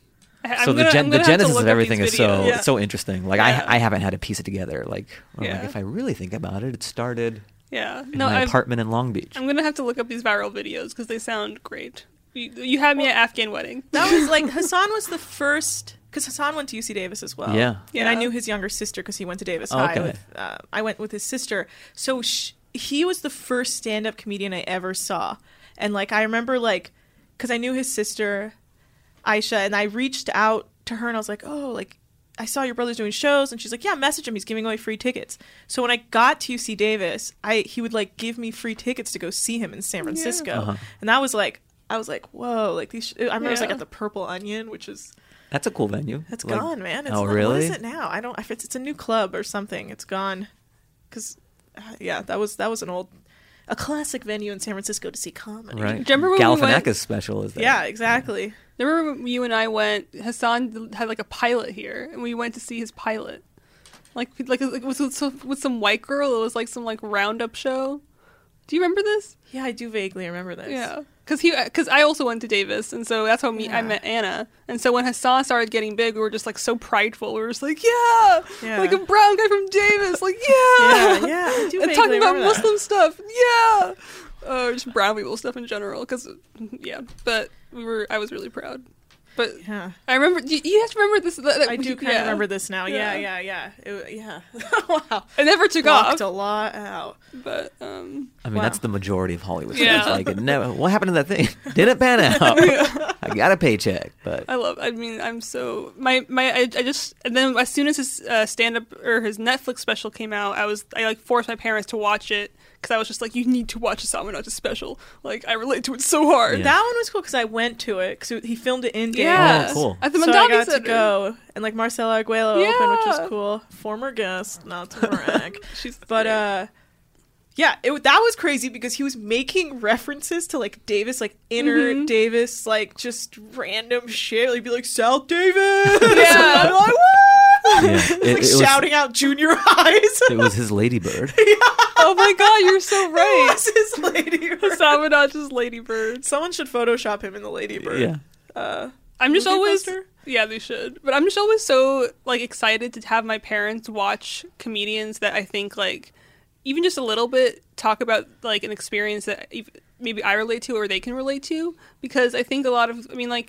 I, So I'm the gonna- gen, I'm the gonna have to genesis look of up everything these is so videos. Yeah. it's so interesting. Like Yeah. I I haven't had to piece it together. Like, I'm Yeah. like if I really think about it, it started Yeah. in No, my I've, apartment in Long Beach. I'm gonna have to look up these viral videos because they sound great. You, you had me at Afghan wedding. That was like Hassan was the first because Hassan went to U C Davis as well. Yeah. and I Yeah. knew his younger sister because he went to Davis Oh, High. okay. With, uh, I went with his sister, so sh- he was the first stand-up comedian I ever saw, and like I remember like because I knew his sister, Aisha, and I reached out to her and I was like, oh, like I saw your brother's doing shows, and she's like, yeah, message him. He's giving away free tickets. So when I got to U C Davis, I he would like give me free tickets to go see him in San Francisco, Uh-huh. and that was like. I was like, whoa, like these. Sh- I remember it was like Yeah. at the Purple Onion, which is That's a cool venue. it's Like- gone, man. It's oh not, really? What is it now? I don't. If it's it's a new club or something, it's gone. Because, uh, yeah, that was that was an old, a classic venue in San Francisco to see comedy. Right. Do you remember when we went- Galifianakis special is there? Yeah, exactly. Remember when you and I went? Hassan had like a pilot here, and we went to see his pilot. Like, like, like with, with, some, with some white girl. It was like some like roundup show. Do you remember this? Yeah, I do vaguely remember this. Yeah, because he, because I also went to Davis, and so that's how me Yeah. I met Anna. And so when Hassan started getting big, we were just like so prideful. We were just like, yeah, Yeah. like a brown guy from Davis, like yeah, Yeah, yeah, I do and vaguely talking about remember that. Muslim stuff, yeah, uh, just brown people stuff in general. Because yeah, but we were, I was really proud. But Yeah. I remember. You, you have to remember this. That, that I we- do kind of yeah. remember this now. Yeah, Yeah. yeah, yeah. It, yeah. Wow. It never took Blocked off, a lot out. but um, I mean, Wow. that's the majority of Hollywood. Yeah. Stars. Like, it never, what happened to that thing? Didn't pan out. I got a paycheck, but I love. I mean, I'm so my my. I, I just and then as soon as his uh, stand up or his Netflix special came out, I was I like forced my parents to watch it because I was just like, you need to watch the Salmonage special. Like I relate to it so hard. Yeah. That one was cool because I went to it because he filmed it in game. Yeah, Oh, cool. At the So I Mondani got to Center. go, and like Marcela Arguello opened, which Yeah. was cool. Former guest, not to brag. She's But great. uh yeah, it that was crazy because he was making references to like Davis, like inner Mhm. Davis, like just random shit. Like be like South Davis. Yeah. And I'm like, what? Yeah, He's it- like it was- shouting out junior highs. it was his ladybird. Oh my god, you're so It right. was his ladybird. Salmonage's Ladybird. Someone should Photoshop him in the ladybird. Yeah. Uh, I'm just movie always poster? yeah, they should. But I'm just always so like excited to have my parents watch comedians that I think like even just a little bit talk about like an experience that ev- maybe I relate to or they can relate to, because I think a lot of I mean like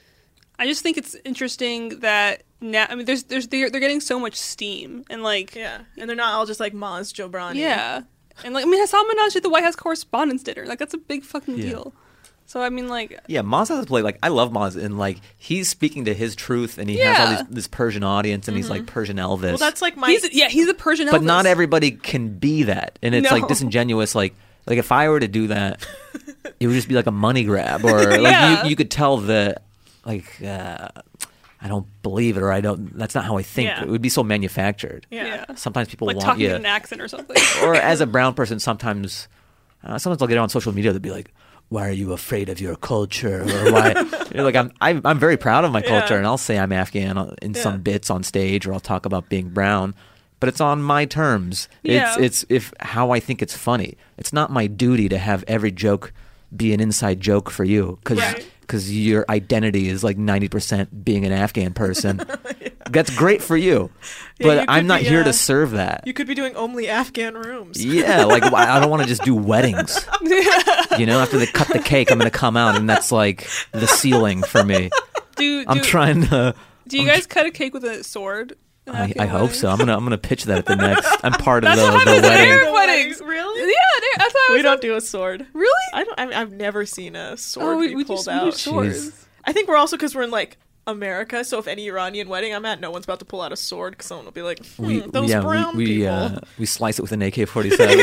I just think it's interesting that now I mean there's there's they're, they're getting so much steam and like yeah, and they're not all just like Maz Jobrani. yeah. And like I mean Salmonage at the White House Correspondents' Dinner. Like that's a big fucking Yeah. deal. So I mean like Yeah, Maz has a play. Like I love Maz, and like he's speaking to his truth, and he has all Yeah. these, this Persian audience, and he's like Persian Elvis. Well, that's like my he's yeah, he's a Persian Elvis. but not everybody can be that, and it's No. like disingenuous. Like like if I were to do that, it would just be like a money grab, or like Yeah. you, you could tell that like uh, I don't believe it, or I don't. That's not how I think. Yeah. It would be so manufactured. yeah. Yeah. Sometimes people like want talking you, in an accent or something. or as a brown person, sometimes uh, sometimes I'll get on social media. They'll be like, "Why are you afraid of your culture?" Or why? You're like I'm, I'm, I'm very proud of my culture, Yeah. and I'll say I'm Afghan in Yeah. some bits on stage, or I'll talk about being brown, but it's on my terms. Yeah. It's, it's if how I think it's funny. It's not my duty to have every joke be an inside joke for you, because Right. your identity is like ninety percent being an Afghan person. That's great for you, Yeah, but you I'm could not be, here uh, to serve that. You could be doing only Afghan rooms. Yeah, like why- I don't want to just do weddings. You know, after they cut the cake, I'm going to come out, and that's like the ceiling for me. Do, do, I'm trying to. do you guys cut a cake with a sword? in I, Afghan I hope weddings? so. I'm gonna I'm gonna pitch that at the next. I'm part of That's the, what the I'm wedding. saying. Weddings. Really? Yeah, they, that's what I We was don't do a sword. Really? I don't. I mean, I've never seen a sword Oh, we, be we, do, pulled we do out. swords. Jeez. I think we're also because we're in like America, so if any Iranian wedding I'm at, no one's about to pull out a sword because someone will be like, hmm, We "Those yeah brown we we, people." uh, we slice it with an A K forty-seven.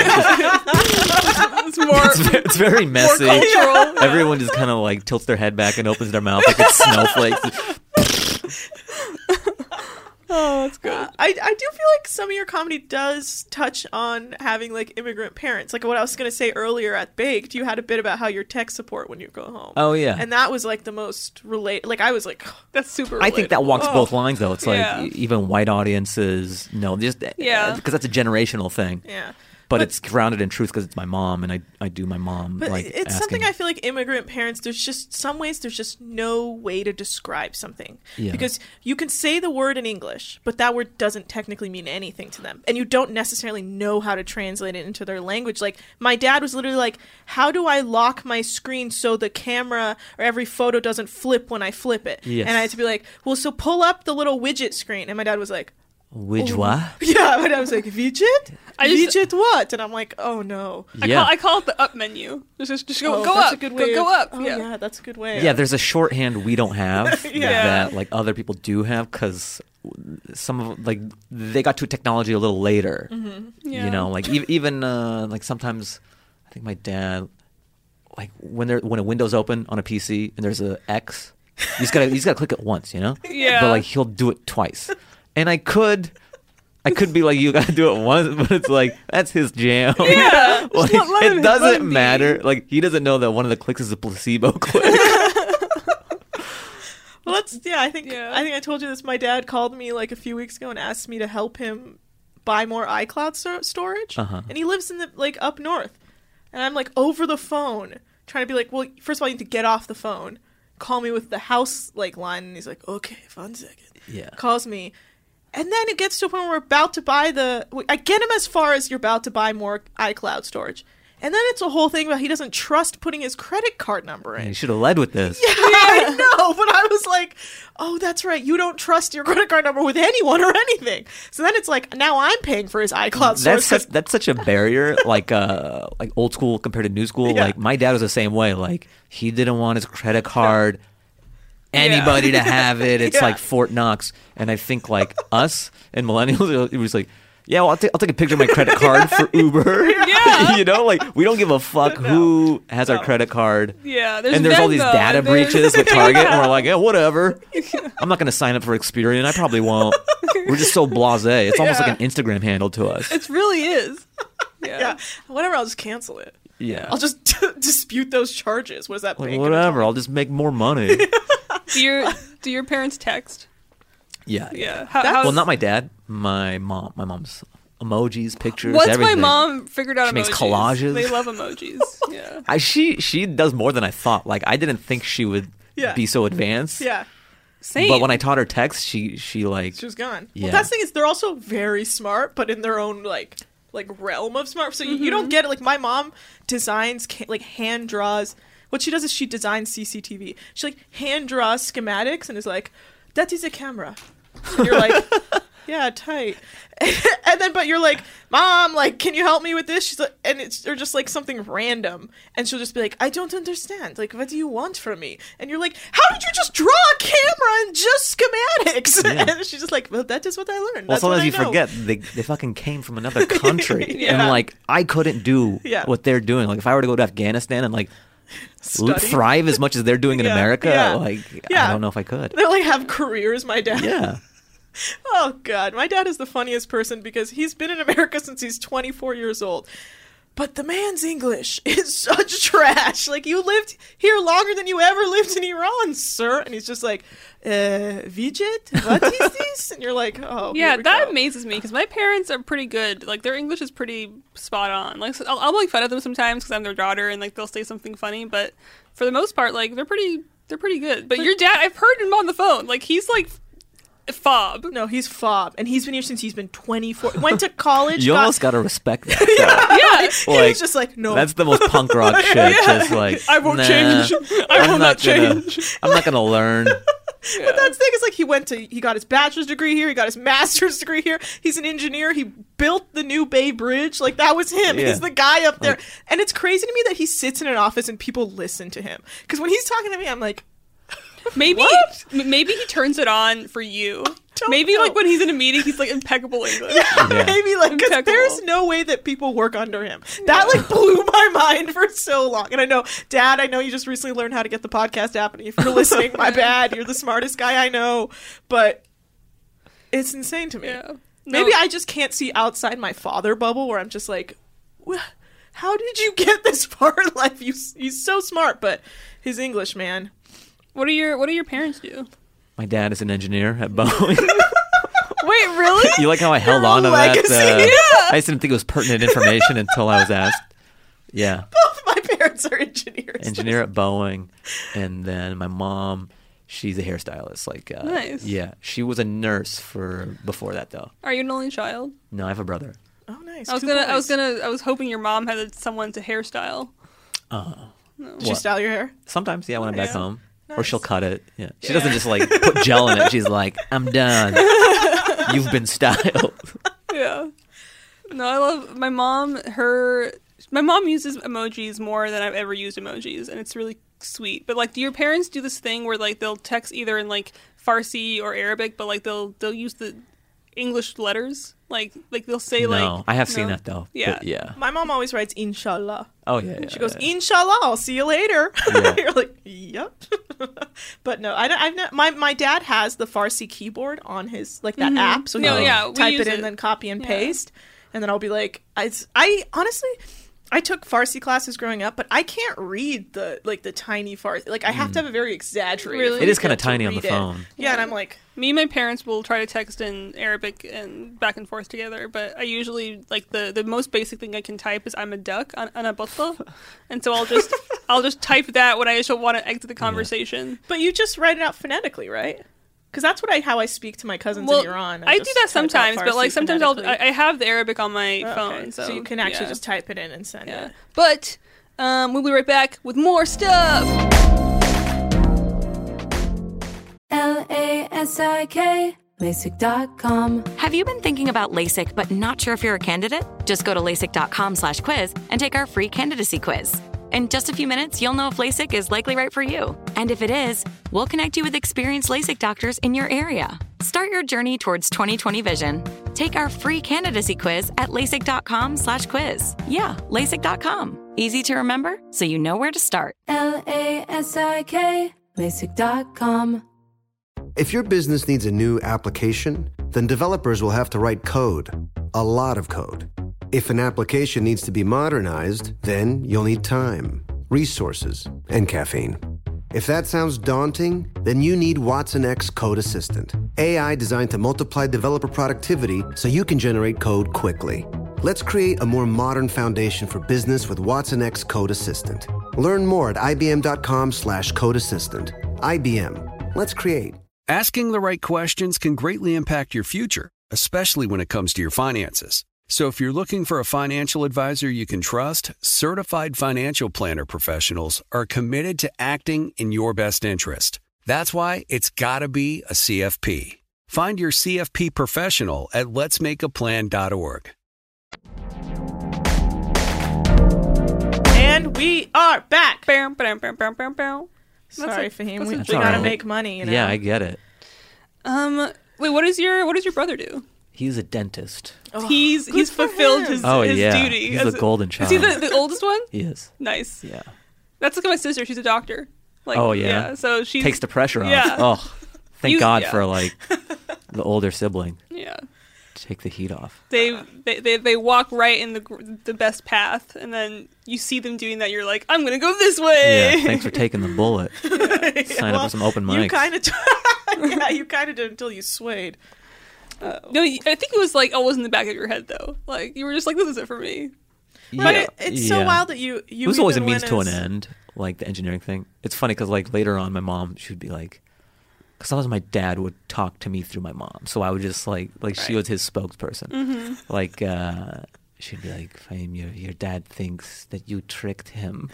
It's more, it's, ve- it's very messy. cultural. Everyone just kind of like tilts their head back and opens their mouth like it's snowflakes. Oh, that's good. Uh, I, I do feel like some of your comedy does touch on having like immigrant parents. Like what I was going to say earlier at Baked, you had a bit about how your tech support when you go home. Oh yeah. And that was like the most relate. Like I was like, That's super. I think that relatable. walks Oh. both lines though. It's like Yeah. e- even white audiences, no, just Yeah. because that's a generational thing. yeah. But, But- it's grounded in truth because it's my mom, and I, I do my mom But like it's asking. something I feel like immigrant parents, there's just some ways there's just no way to describe something. Yeah. Because you can say the word in English, but that word doesn't technically mean anything to them. And you don't necessarily know how to translate it into their language. Like, my dad was literally like, how do I lock my screen so the camera or every photo doesn't flip when I flip it? Yes. And I had to be like, well, so pull up the little widget screen. And my dad was like, Wijwa? yeah, my dad was like, widget? I just- Widget what? And I'm like, oh no. I, Yeah. call, I call it the up menu. Just, just, just go, Oh, go that's up. a good go, way go of- up. Oh, yeah. yeah, that's a good way. Yeah, there's a shorthand we don't have Yeah. that like other people do have because some of like they got to technology a little later. Yeah. You know, like e- even uh, like sometimes I think my dad like when there when a window's open on a P C and there's a X, you just gotta you just gotta click it once, you know. Yeah. But like he'll do it twice, and I could. I could be like, you gotta do it once, but it's like that's his jam. Yeah, just like, let- let him- it let doesn't him be. matter. Like he doesn't know that one of the clicks is a placebo click. Well, that's yeah. I think Yeah. I think I told you this. My dad called me like a few weeks ago and asked me to help him buy more iCloud sto- storage, Uh-huh. and he lives in the like up north, and I'm like over the phone trying to be like, well, first of all, you need to get off the phone, call me with the house like line, and he's like, okay, one second. Yeah. Calls me. And then it gets to a point where we're about to buy the... I get him as far as you're about to buy more iCloud storage. And then it's a whole thing about he doesn't trust putting his credit card number in. You should have led with this. Yeah, I know, but I was like, oh, that's right. You don't trust your credit card number with anyone or anything. So then it's like, now I'm paying for his iCloud storage. That's such, that's such a barrier, like uh, like old school compared to new school. Yeah. Like my dad was the same way. Like he didn't want his credit card anybody to have it. It's Yeah. like Fort Knox. And I think like us and millennials, it was like, yeah, well, I'll, take I'll take a picture of my credit card for Uber. Yeah. You know, like we don't give a fuck No. who has our No. credit card. Yeah, there's and there's all these Venmo, data and there's- breaches with Target, and we're like, yeah, whatever. I'm not going to sign up for Experian. I probably won't. We're just so blasé. It's almost Yeah. like an Instagram handle to us. It really is. Yeah. Yeah, whatever. I'll just cancel it. Yeah. I'll just dispute those charges. What is that? Like, bank gonna whatever. tell I'll just make more money. Do your do your parents text? yeah. Yeah. How, That's- how's- Well, not my dad. My mom. My mom's emojis, pictures, Once everything. my mom figured out She makes emojis, collages. They love emojis. Yeah. I, she she does more than I thought. Like I didn't think she would Yeah. be so advanced. Yeah, Same. But when I taught her text, she she like she was gone. Yeah. Well, that's the thing is they're also very smart, but in their own like like realm of smart. So you, you don't get it. Like my mom designs ca- like hand draws. What she does is she designs C C T V. She like hand draws schematics and is like, "That is a camera," and you're like, "Yeah, tight." And then, but you're like, "Mom, like, can you help me with this?" She's like, and it's or just like something random, and she'll just be like, "I don't understand. Like, what do you want from me?" And you're like, "How did you just draw a camera and just schematics?" Yeah. And she's just like, "Well, that is what I learned." Well, That's what sometimes I you know." forget they they fucking came from another country, Yeah. and like I couldn't do Yeah. what they're doing. Like if I were to go to Afghanistan and like l- Study. thrive as much as they're doing in Yeah, America, yeah. like Yeah. I don't know if I could. They like have careers. My dad. Yeah, Oh God, my dad is the funniest person because he's been in America since he's twenty-four years old. But the man's English is such trash. Like, you lived here longer than you ever lived in Iran, sir. And he's just like, uh, Vijit? What is this? And you're like, oh, Yeah, here we that go. amazes me because my parents are pretty good. Like their English is pretty spot on. Like so I'll, I'll make fun of them sometimes because I'm their daughter and like they'll say something funny, but for the most part, like they're pretty they're pretty good. But your dad, I've heard him on the phone. Like he's like fob. No, he's fob. And he's been here since he's been twenty-four. Went to college. you got- almost gotta respect that. Yeah, He Like, was just like, no. That's the most punk rock shit. Yeah. Just like I won't nah, change. I I'm will not gonna- change. I'm not gonna learn. But that's the thing is like he went to he got his bachelor's degree here, he got his master's degree here. He's an engineer. He built the new Bay Bridge. Like that was him. Yeah. He's the guy up there. Like- and it's crazy to me that he sits in an office and people listen to him. Because when he's talking to me, I'm like, Maybe What? m- maybe he turns it on for you. Don't Maybe know. like when he's in a meeting, he's like impeccable English. Yeah. maybe like because Impeccable. there's no way that people work under him. That like blew my mind for so long. And I know, Dad, I know you just recently learned how to get the podcast app. And if you're listening, my bad. You're the smartest guy I know. But it's insane to me. Yeah. Maybe No. I just can't see outside my father bubble where I'm just like, "Wha- how did you get this far in life? You, he's so smart, but his English, man. What do your What do your parents do? My dad is an engineer at Boeing. Wait, really? You like how I held Your on to that? legacy, uh, yeah. I just didn't think it was pertinent information until I was asked. Yeah, Both my parents are engineers. engineer at Boeing, and then my mom, she's a hairstylist. Like, uh, Nice. Yeah, she was a nurse for before that though. Are you an only child? No, I have a brother. Oh, nice. I was Two gonna. I was boys. gonna. I was hoping your mom had someone to hairstyle. Did you What? style your hair? Sometimes, yeah, when I'm back Yeah. home, or Nice. she'll cut it. Yeah, she doesn't just like put gel in it. She's like, I'm done. You've been styled. Yeah. No, I love my mom. Her my mom uses emojis more than I've ever used emojis, and it's really sweet. But like, do your parents do this thing where like they'll text either in like Farsi or Arabic, but like they'll they'll use the English letters? Like like they'll say like No, I have seen no? that though. Yeah. But yeah. My mom always writes inshallah. Oh yeah. yeah She goes, yeah. inshallah, I'll see you later. Yeah. You're like, yep. But no, I don't, I've not, my, my dad has the Farsi keyboard on his, like that app. So No, he'll yeah, we type use it in, it. then copy and Yeah. paste. And then I'll be like, I, I honestly, I took Farsi classes growing up, but I can't read the, like the tiny Farsi. Like I have to have a very exaggerated. Really? for It me is to kinda be able to tiny on the read it. phone. Yeah, and I'm like, Me and my parents will try to text in Arabic and back and forth together, but I usually like the, the most basic thing I can type is I'm a duck, an- ana botla, and so I'll just I'll just type that when I just want to exit the conversation. but you just write it out phonetically, right? Because that's what I how I speak to my cousins Well, in Iran. I, do just that type out sometimes, but like Farsi sometimes I'll phonetically. I, I have the Arabic on my Okay, phone, so, you can actually yeah. just type it in and send yeah. it. But um, we'll be right back with more stuff. L A S I K, LASIK dot com. Have you been thinking about LASIK but not sure if you're a candidate? Just go to LASIK.com slash quiz and take our free candidacy quiz. In just a few minutes, you'll know if LASIK is likely right for you. And if it is, we'll connect you with experienced LASIK doctors in your area. Start your journey towards twenty twenty vision. Take our free candidacy quiz at LASIK.com slash quiz. Yeah, LASIK dot com. Easy to remember, so you know where to start. L A S I K, LASIK dot com. If your business needs a new application, then developers will have to write code. A lot of code. If an application needs to be modernized, then you'll need time, resources, and caffeine. If that sounds daunting, then you need Watson X Code Assistant, A I designed to multiply developer productivity so you can generate code quickly. Let's create a more modern foundation for business with Watson X Code Assistant. Learn more at ibm.com slash code assistant. I B M. Let's create. Asking the right questions can greatly impact your future, especially when it comes to your finances. So if you're looking for a financial advisor you can trust, certified financial planner professionals are committed to acting in your best interest. That's why it's got to be a C F P. Find your C F P professional at lets make a plan dot org. And we are back. Bam, bam, bam, bam, bam, bam. Sorry, That's a- Fahim. that's We, a we joke. gotta right. make money, you know? Yeah, I get it. Um, wait, what is your what does your brother do? He's a dentist. Oh, he's good he's for fulfilled him. his, Oh, his yeah. duty. He's as the a- golden Is child. he the, the oldest one? He is. Nice. Yeah. That's like my sister. She's a doctor. Like, Oh, yeah? So she Takes the pressure off. Yeah. Oh, thank You- God yeah. for like the older sibling. Yeah. Take the heat off. They, they they they walk right in the gr- the best path, and then you see them doing that. You're like, I'm gonna go this way. Yeah, thanks for taking the bullet. Sign up Well, for some open You mics. kind of, yeah, you kind of did until you swayed. No, you- I think it was like always in the back of your head though. Like you were just like, this is it for me. But Yeah, it, it's so yeah. wild that you you. It was always a even means went to an as- end, like the engineering thing. It's funny because like later on, my mom, she would be like, because sometimes my dad would talk to me through my mom, so I would just like like she Right. was his spokesperson. Mm-hmm. Like uh, she'd be like, "Fahim, your your dad thinks that you tricked him,"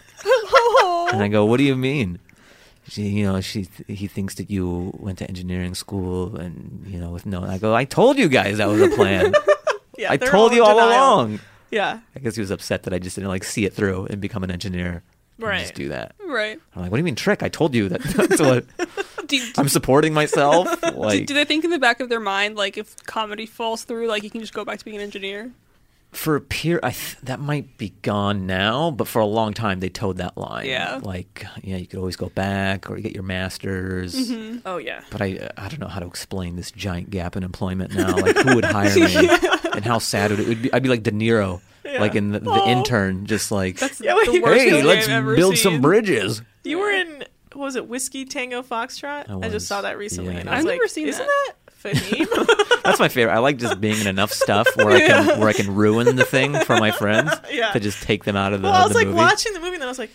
and I go, "What do you mean?" She, you know, she th- he thinks that you went to engineering school, and you know, with no. I go, "I told you guys that was a plan. Yeah, I they're told all you in all denial. along." Yeah, I guess he was upset that I just didn't like see it through and become an engineer. And Right. Just do that. Right. I'm like, what do you mean trick? I told you that. That's what Do, do, I'm supporting myself. do, Like do they think in the back of their mind, like if comedy falls through, like you can just go back to being an engineer? for a peer, I th- that might be gone now, but for a long time they towed that line. Yeah. Like, yeah, you could always go back or get your master's. Mm-hmm. oh yeah. But I, I don't know how to explain this giant gap in employment now. Like, who would hire me, and how sad would it would be? I'd be like De Niro, Yeah. like in the, the Aw. Intern, just like, That's Yeah, wait, the worst hey, movie let's I've ever build seen. some bridges. You were in what was it, Whiskey Tango Foxtrot? I I, was, just saw that recently, yeah. and I was I've like, never seen isn't that. that Fahim? That's my favorite. I like just being in enough stuff where I can where I can ruin the thing for my friends Yeah. to just take them out of the, well, I was the like movie. watching the movie, and then I was like,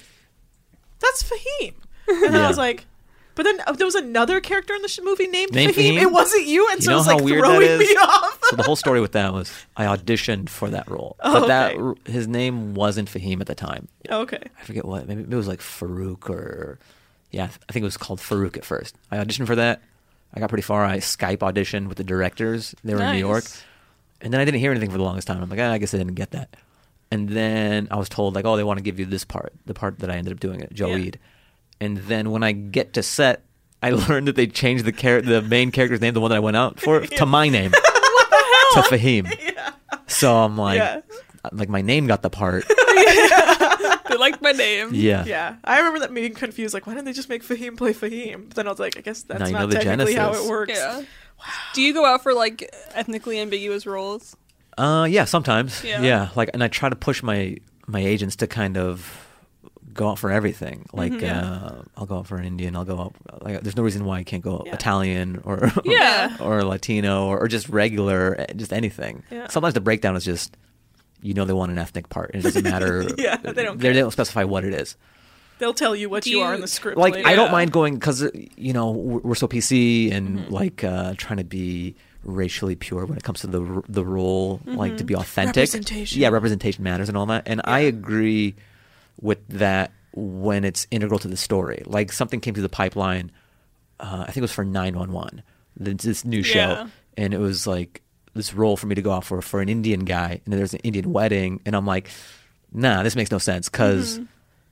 that's Fahim. And then Yeah. I was like, but then uh, there was another character in the sh- movie named, Named Fahim. Fahim? It wasn't you, and You so know it was how like weird that throwing is? me off. So the whole story with that was I auditioned for that role, Oh, but that okay. r- his name wasn't Fahim at the time. Okay. I forget what. Maybe it was like Farouk or yeah, I think it was called Farouk at first. I auditioned for that. I got pretty far. I Skype auditioned with the directors. They were in New York, Nice. and then I didn't hear anything for the longest time. I'm like, ah, I guess I didn't get that. And then I was told like, oh, they want to give you this part, the part that I ended up doing at Joe Yeah. Eid. And then when I get to set, I learned that they changed the char- the main character's name, the one that I went out for, to my name, to Fahim. So I'm like, Yeah. like my name got the part. They like my name. Yeah. Yeah, I remember that being confused. Like, why didn't they just make Fahim play Fahim? But then I was like, I guess that's Now you not know the technically how genesis. it works. Yeah. Do you go out for like ethnically ambiguous roles? Uh, yeah, sometimes. Yeah. Yeah. Like, and I try to push my my agents to kind of go out for everything. Like, Mhm. uh, I'll go out for an Indian. I'll go out. Like, there's no reason why I can't go Yeah. Italian or Yeah. or Latino or, or just regular, eh, just anything. Yeah. Sometimes the breakdown is just, you know, they want an ethnic part. And it doesn't matter. Yeah, they don't They care. don't specify what it is. They'll tell you what Do you, are you- in the script. Like, later. I don't Yeah. mind going because you know we're, we're so P C and Mm-hmm. like uh, trying to be racially pure when it comes to the r- the role, like to be authentic. Mm-hmm. Representation. Yeah, representation matters and all that. And I agree with that when it's integral to the story. Like something came through the pipeline. Uh, I think it was for nine one one, this new show, Yeah. and it was like this role for me to go out for for an Indian guy, and there's an Indian wedding, and I'm like, nah, this makes no sense because. Mm-hmm.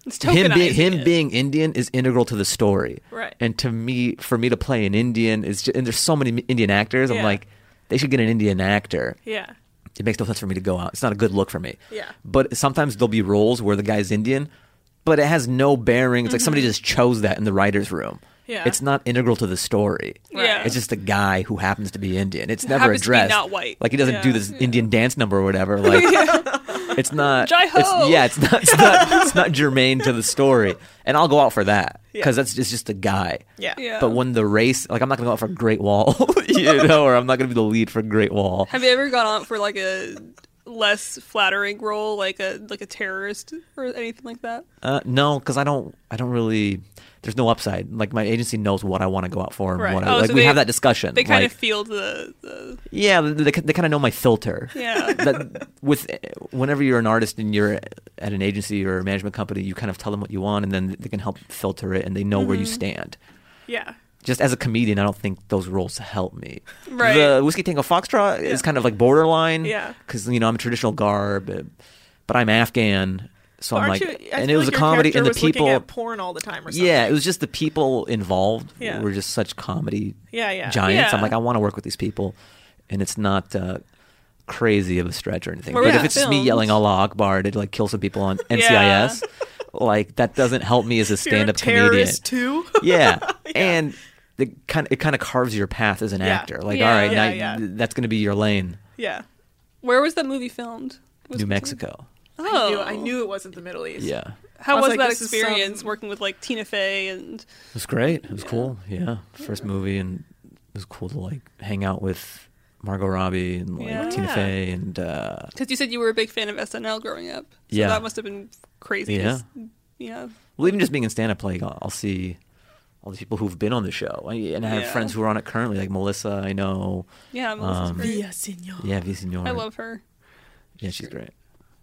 It's him being tokenizing him it. being Indian is integral to the story. Right. And to me, for me to play an Indian is just, and there's so many Indian actors. I'm Yeah. like, they should get an Indian actor. Yeah. It makes no sense for me to go out. It's not a good look for me. Yeah. But sometimes there'll be roles where the guy's Indian, but it has no bearing. It's like somebody just chose that in the writer's room. Yeah. It's not integral to the story. Yeah. It's just a guy who happens to be Indian. It's never happens to be addressed. not white. Like he doesn't Yeah. do this Indian dance number or whatever. Like it's not. Jai ho! It's, yeah, it's not. It's not. It's not germane to the story. And I'll go out for that Yeah. because that's just, just a guy. Yeah. Yeah. But when the race, like I'm not gonna go out for Great Wall, you know, or I'm not gonna be the lead for Great Wall. Have you ever gone on for like a less flattering role, like a like a terrorist or anything like that? Uh, no, because I don't. I don't really. There's no upside. Like my agency knows what I want to go out for and Right. what I Oh, like. so we they- have that discussion. They kind like, of feel the, the yeah, they, they kind of know my filter. yeah. That with whenever you're an artist and you're at an agency or a management company, you kind of tell them what you want, and then they can help filter it, and they know where you stand. Yeah. Just as a comedian, I don't think those roles help me. Right. The Whiskey Tango Foxtrot is kind of like borderline. Yeah. Because you know I'm a traditional garb, uh, but I'm Afghan, so But I'm aren't like, you, I and feel it was like a your comedy, character and the was people. looking at porn all the time or something. Yeah, it was just the people involved Yeah. were just such comedy Yeah, yeah. giants. I'm Yeah. like, I want to work with these people, and it's not uh, crazy of a stretch or anything. Where but was if it it's just me filmed? yelling Allah Akbar to like kill some people on N C I S, like that doesn't help me as a You're a stand-up comedian. terrorist too. Yeah, and it kind of it kind of carves your path as an Yeah. actor. Like, Yeah. all right, Yeah, now yeah. that's going to be your lane. Yeah. Where was that movie filmed? Was New it- Mexico. Oh, I knew, I knew it wasn't the Middle East. Yeah, How I was, was like, that this is experience some- working with like Tina Fey and? it was great. It was cool. Yeah, first movie, and it was cool to like hang out with Margot Robbie and like Yeah. Tina Fey and uh, Because you said you were a big fan of S N L growing up. So Yeah. that must have been crazy. Yeah. Just, yeah. well, even just being in stand-up, like I'll, I'll see all the people who've been on the show, I, and I have Yeah. friends who are on it currently, like Melissa. I know. Yeah, Melissa's Um, great. Via Senor. Yeah, Villaseñor. I love her. Yeah, she's great.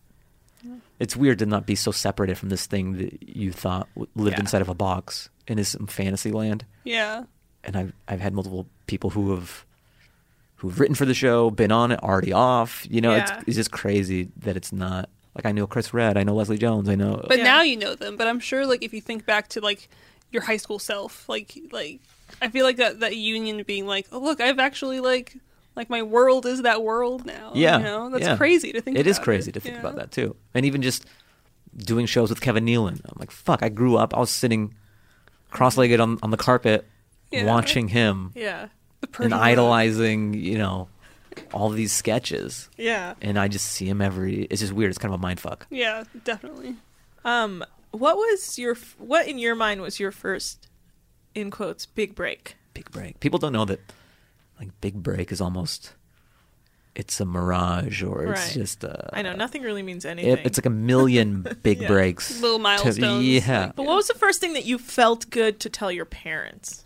It's weird to not be so separated from this thing that you thought w- lived Yeah. inside of a box and is some fantasy land. Yeah. And I've I've had multiple people who have who've written for the show, been on it, already off. You know, Yeah. it's it's just crazy that it's not like I know Chris Redd, I know Leslie Jones, I know. But Yeah. now you know them. But I'm sure, like, if you think back to like your high school self, like, like I feel like that that union being like, oh look, I've actually like, like my world is that world now. Yeah, you know, that's yeah. crazy to think. It is about crazy it. to think Yeah. about that too. And even just doing shows with Kevin Nealon, I'm like, fuck, I grew up, I was sitting cross-legged on on the carpet, Yeah. watching him Yeah. The and Purdy idolizing, you know, all these sketches. Yeah. And I just see him every. It's just weird. It's kind of a mind fuck. Road. Yeah, definitely. Um, what was your f- what in your mind was your first, in quotes, big break? Big break. People don't know that, like, big break is almost. It's a mirage, or it's Right. just. Uh, I know nothing really means anything. It, it's like a million big Yeah. breaks. Little to- milestones. yeah. like- But what was the first thing that you felt good to tell your parents?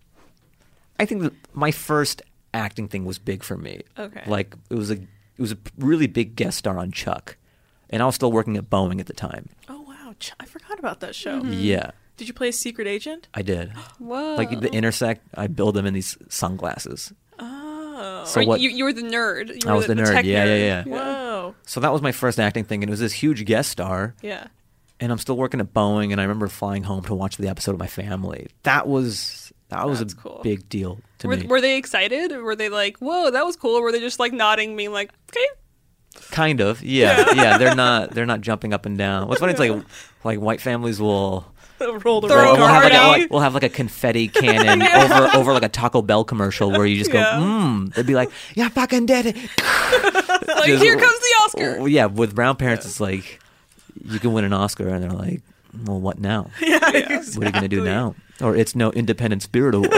I think that my first acting thing was big for me. Okay. Like it was a it was a really big guest star on Chuck, and I was still working at Boeing at the time. Oh wow, Ch- I forgot about that show. Mm-hmm. Yeah, Did you play a secret agent? I did. Whoa. Like the intersect, I build them in these sunglasses. Oh, So Or what? you, you were the nerd. You I were was the nerd. tech Yeah, yeah, nerd. yeah. whoa, So that was my first acting thing, and it was this huge guest star. yeah. And I'm still working at Boeing, and I remember flying home to watch the episode with my family. That was that was That's a cool. big deal to Were, me. were they excited? Or were they like, whoa, that was cool? Or were they just like nodding, being like, okay? Kind of, yeah, yeah. They're not they're not jumping up and down. What's funny is like like white families will. Roll the Throw We'll, a we'll have like a, card like, we'll have like a confetti cannon over over like a Taco Bell commercial where you just go, Yeah. mmm. They'd be like, yeah, fucking did it. Like, Just- here comes the Oscar. Oh, yeah, with brown parents, it's like you can win an Oscar, and they're like, well, what now? Yeah, What are you gonna do exactly. now? Or it's no Independent Spirit Awards.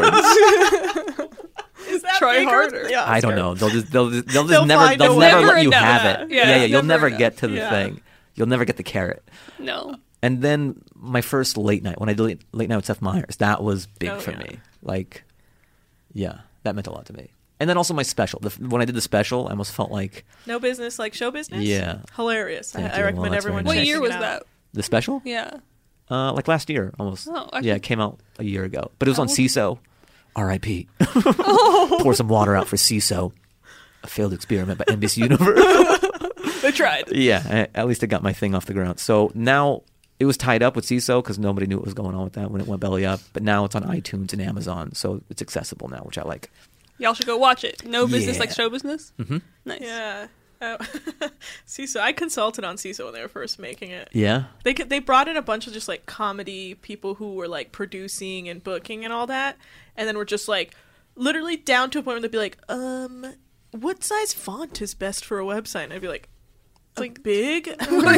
Is that Try bigger? harder. Yeah, I don't Oscar. know. They'll just they'll just, they'll just They'll never find they'll a way. never Never let you enough. have it. Yeah, Yeah, yeah. You'll never never get enough. to the Yeah. thing. You'll never get the carrot. No. And then my first late night, when I did late, late night with Seth Meyers, that was big Oh, for yeah. me. Like, yeah, that meant a lot to me. And then also my special. The, when I did the special, I almost felt like No business like show business. Yeah. hilarious. I, Thank I you. recommend Well, that's everyone. very What nice. year checking was it out. that? the special, Yeah. uh, like last year almost. Oh, actually- yeah, it came out a year ago, but it was on Oh. C I S O. R I P Pour some water out for C I S O. A failed experiment by N B C Universal. They tried. Yeah, a- at least I got my thing off the ground. So now it was tied up with C I S O because nobody knew what was going on with that when it went belly up. But now it's on iTunes and Amazon, so it's accessible now, which I like. Y'all should go watch it. No business Yeah. like show business. Mm-hmm. Nice. Yeah. Oh. C I S O. I consulted on C I S O when they were first making it. Yeah. They could, they brought in a bunch of just like comedy people who were like producing and booking and all that, and then we're just like literally down to a point where they'd be like, um, what size font is best for a website? And I'd be like, it's like big.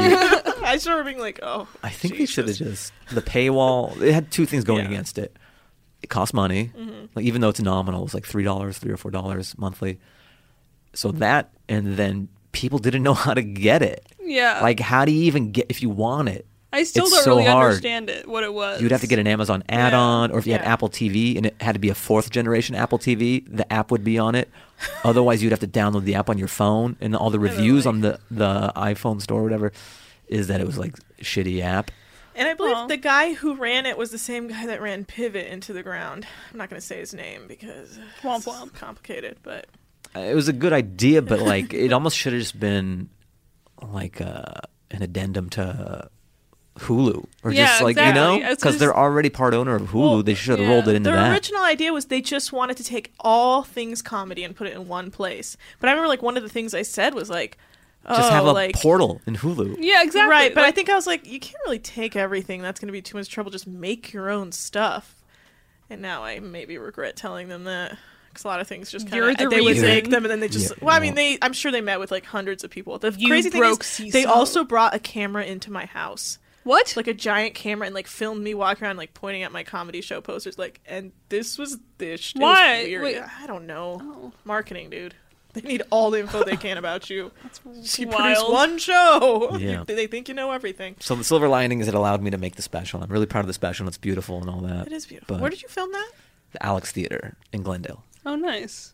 I just remember being like, oh. I think Jesus. they should have just the paywall. It had two things going Yeah. against it. It cost money, Mm-hmm. like even though it's nominal, it's like three dollars, three or four dollars monthly. So that, and then people didn't know how to get it. Yeah. Like, how do you even get if you want it? I still it's don't so really hard. understand it, what it was. You'd have to get an Amazon add-on, or if you had Yeah. Apple T V and it had to be a fourth generation Apple T V, the app would be on it. Otherwise, you'd have to download the app on your phone. And all the reviews on the, the iPhone store or whatever is that it was like a shitty app. And I believe Aw. the guy who ran it was the same guy that ran Pivot into the ground. I'm not going to say his name because Womp it's womp. complicated, but It was a good idea, but like it almost should have just been like uh, an addendum to Hulu, or Yeah, just like exactly. you know, It's because just- they're already part owner of Hulu. Well, they should have yeah. rolled it into the that. original idea was they just wanted to take all things comedy and put it in one place. But I remember like one of the things I said was like, just oh, have a like, portal in Hulu. Yeah, exactly. right. But I Like, think I was like, you can't really take everything. That's going to be too much trouble. Just make your own stuff. And now I maybe regret telling them that. Because a lot of things just kind You're of the they would reason. make them and then they just Yeah, well I mean well- they I'm sure they met with like hundreds of people. The You crazy thing broke is C I S O. they also brought a camera into my house. what? Like a giant camera and like filmed me walking around like pointing at my comedy show posters like and this was this it was Why? weird. Wait. I don't know. Oh. Marketing, dude. They need all the info they can about you. That's you produce wild. one show. Yeah. You- they think you know everything. So the silver lining is it allowed me to make the special. I'm really proud of the special. It's beautiful and all that. It is beautiful. But Where did you film that? the Alex Theater in Glendale. Oh, nice.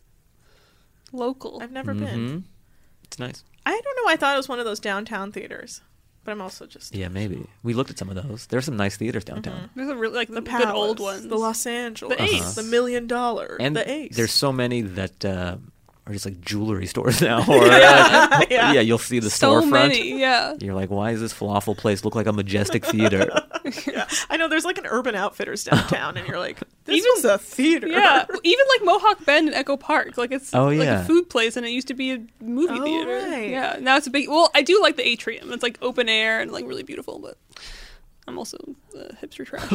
Local. I've never been. Mhm. It's nice. I don't know. I thought it was one of those downtown theaters, but I'm also just Yeah, maybe we looked at some of those. There's some nice theaters downtown. There's a really like the good Palace, old ones. the Los Angeles, The Ace. the Million Dollar, And the Ace. there's so many that uh, are just like jewelry stores now. Or like, Yeah. yeah, you'll see the so storefront. many. Yeah. You're like, why does this falafel place look like a majestic theater? Yeah. I know there's like an Urban Outfitters downtown, and you're like, this Even- was a theater. Yeah, even like Mohawk Bend and Echo Park, like it's Oh, like yeah. a food place, and it used to be a movie Oh, theater. right. Yeah, now it's a big. Well, I do like the atrium. It's like open air and like really beautiful, but I'm also uh, hipster trash.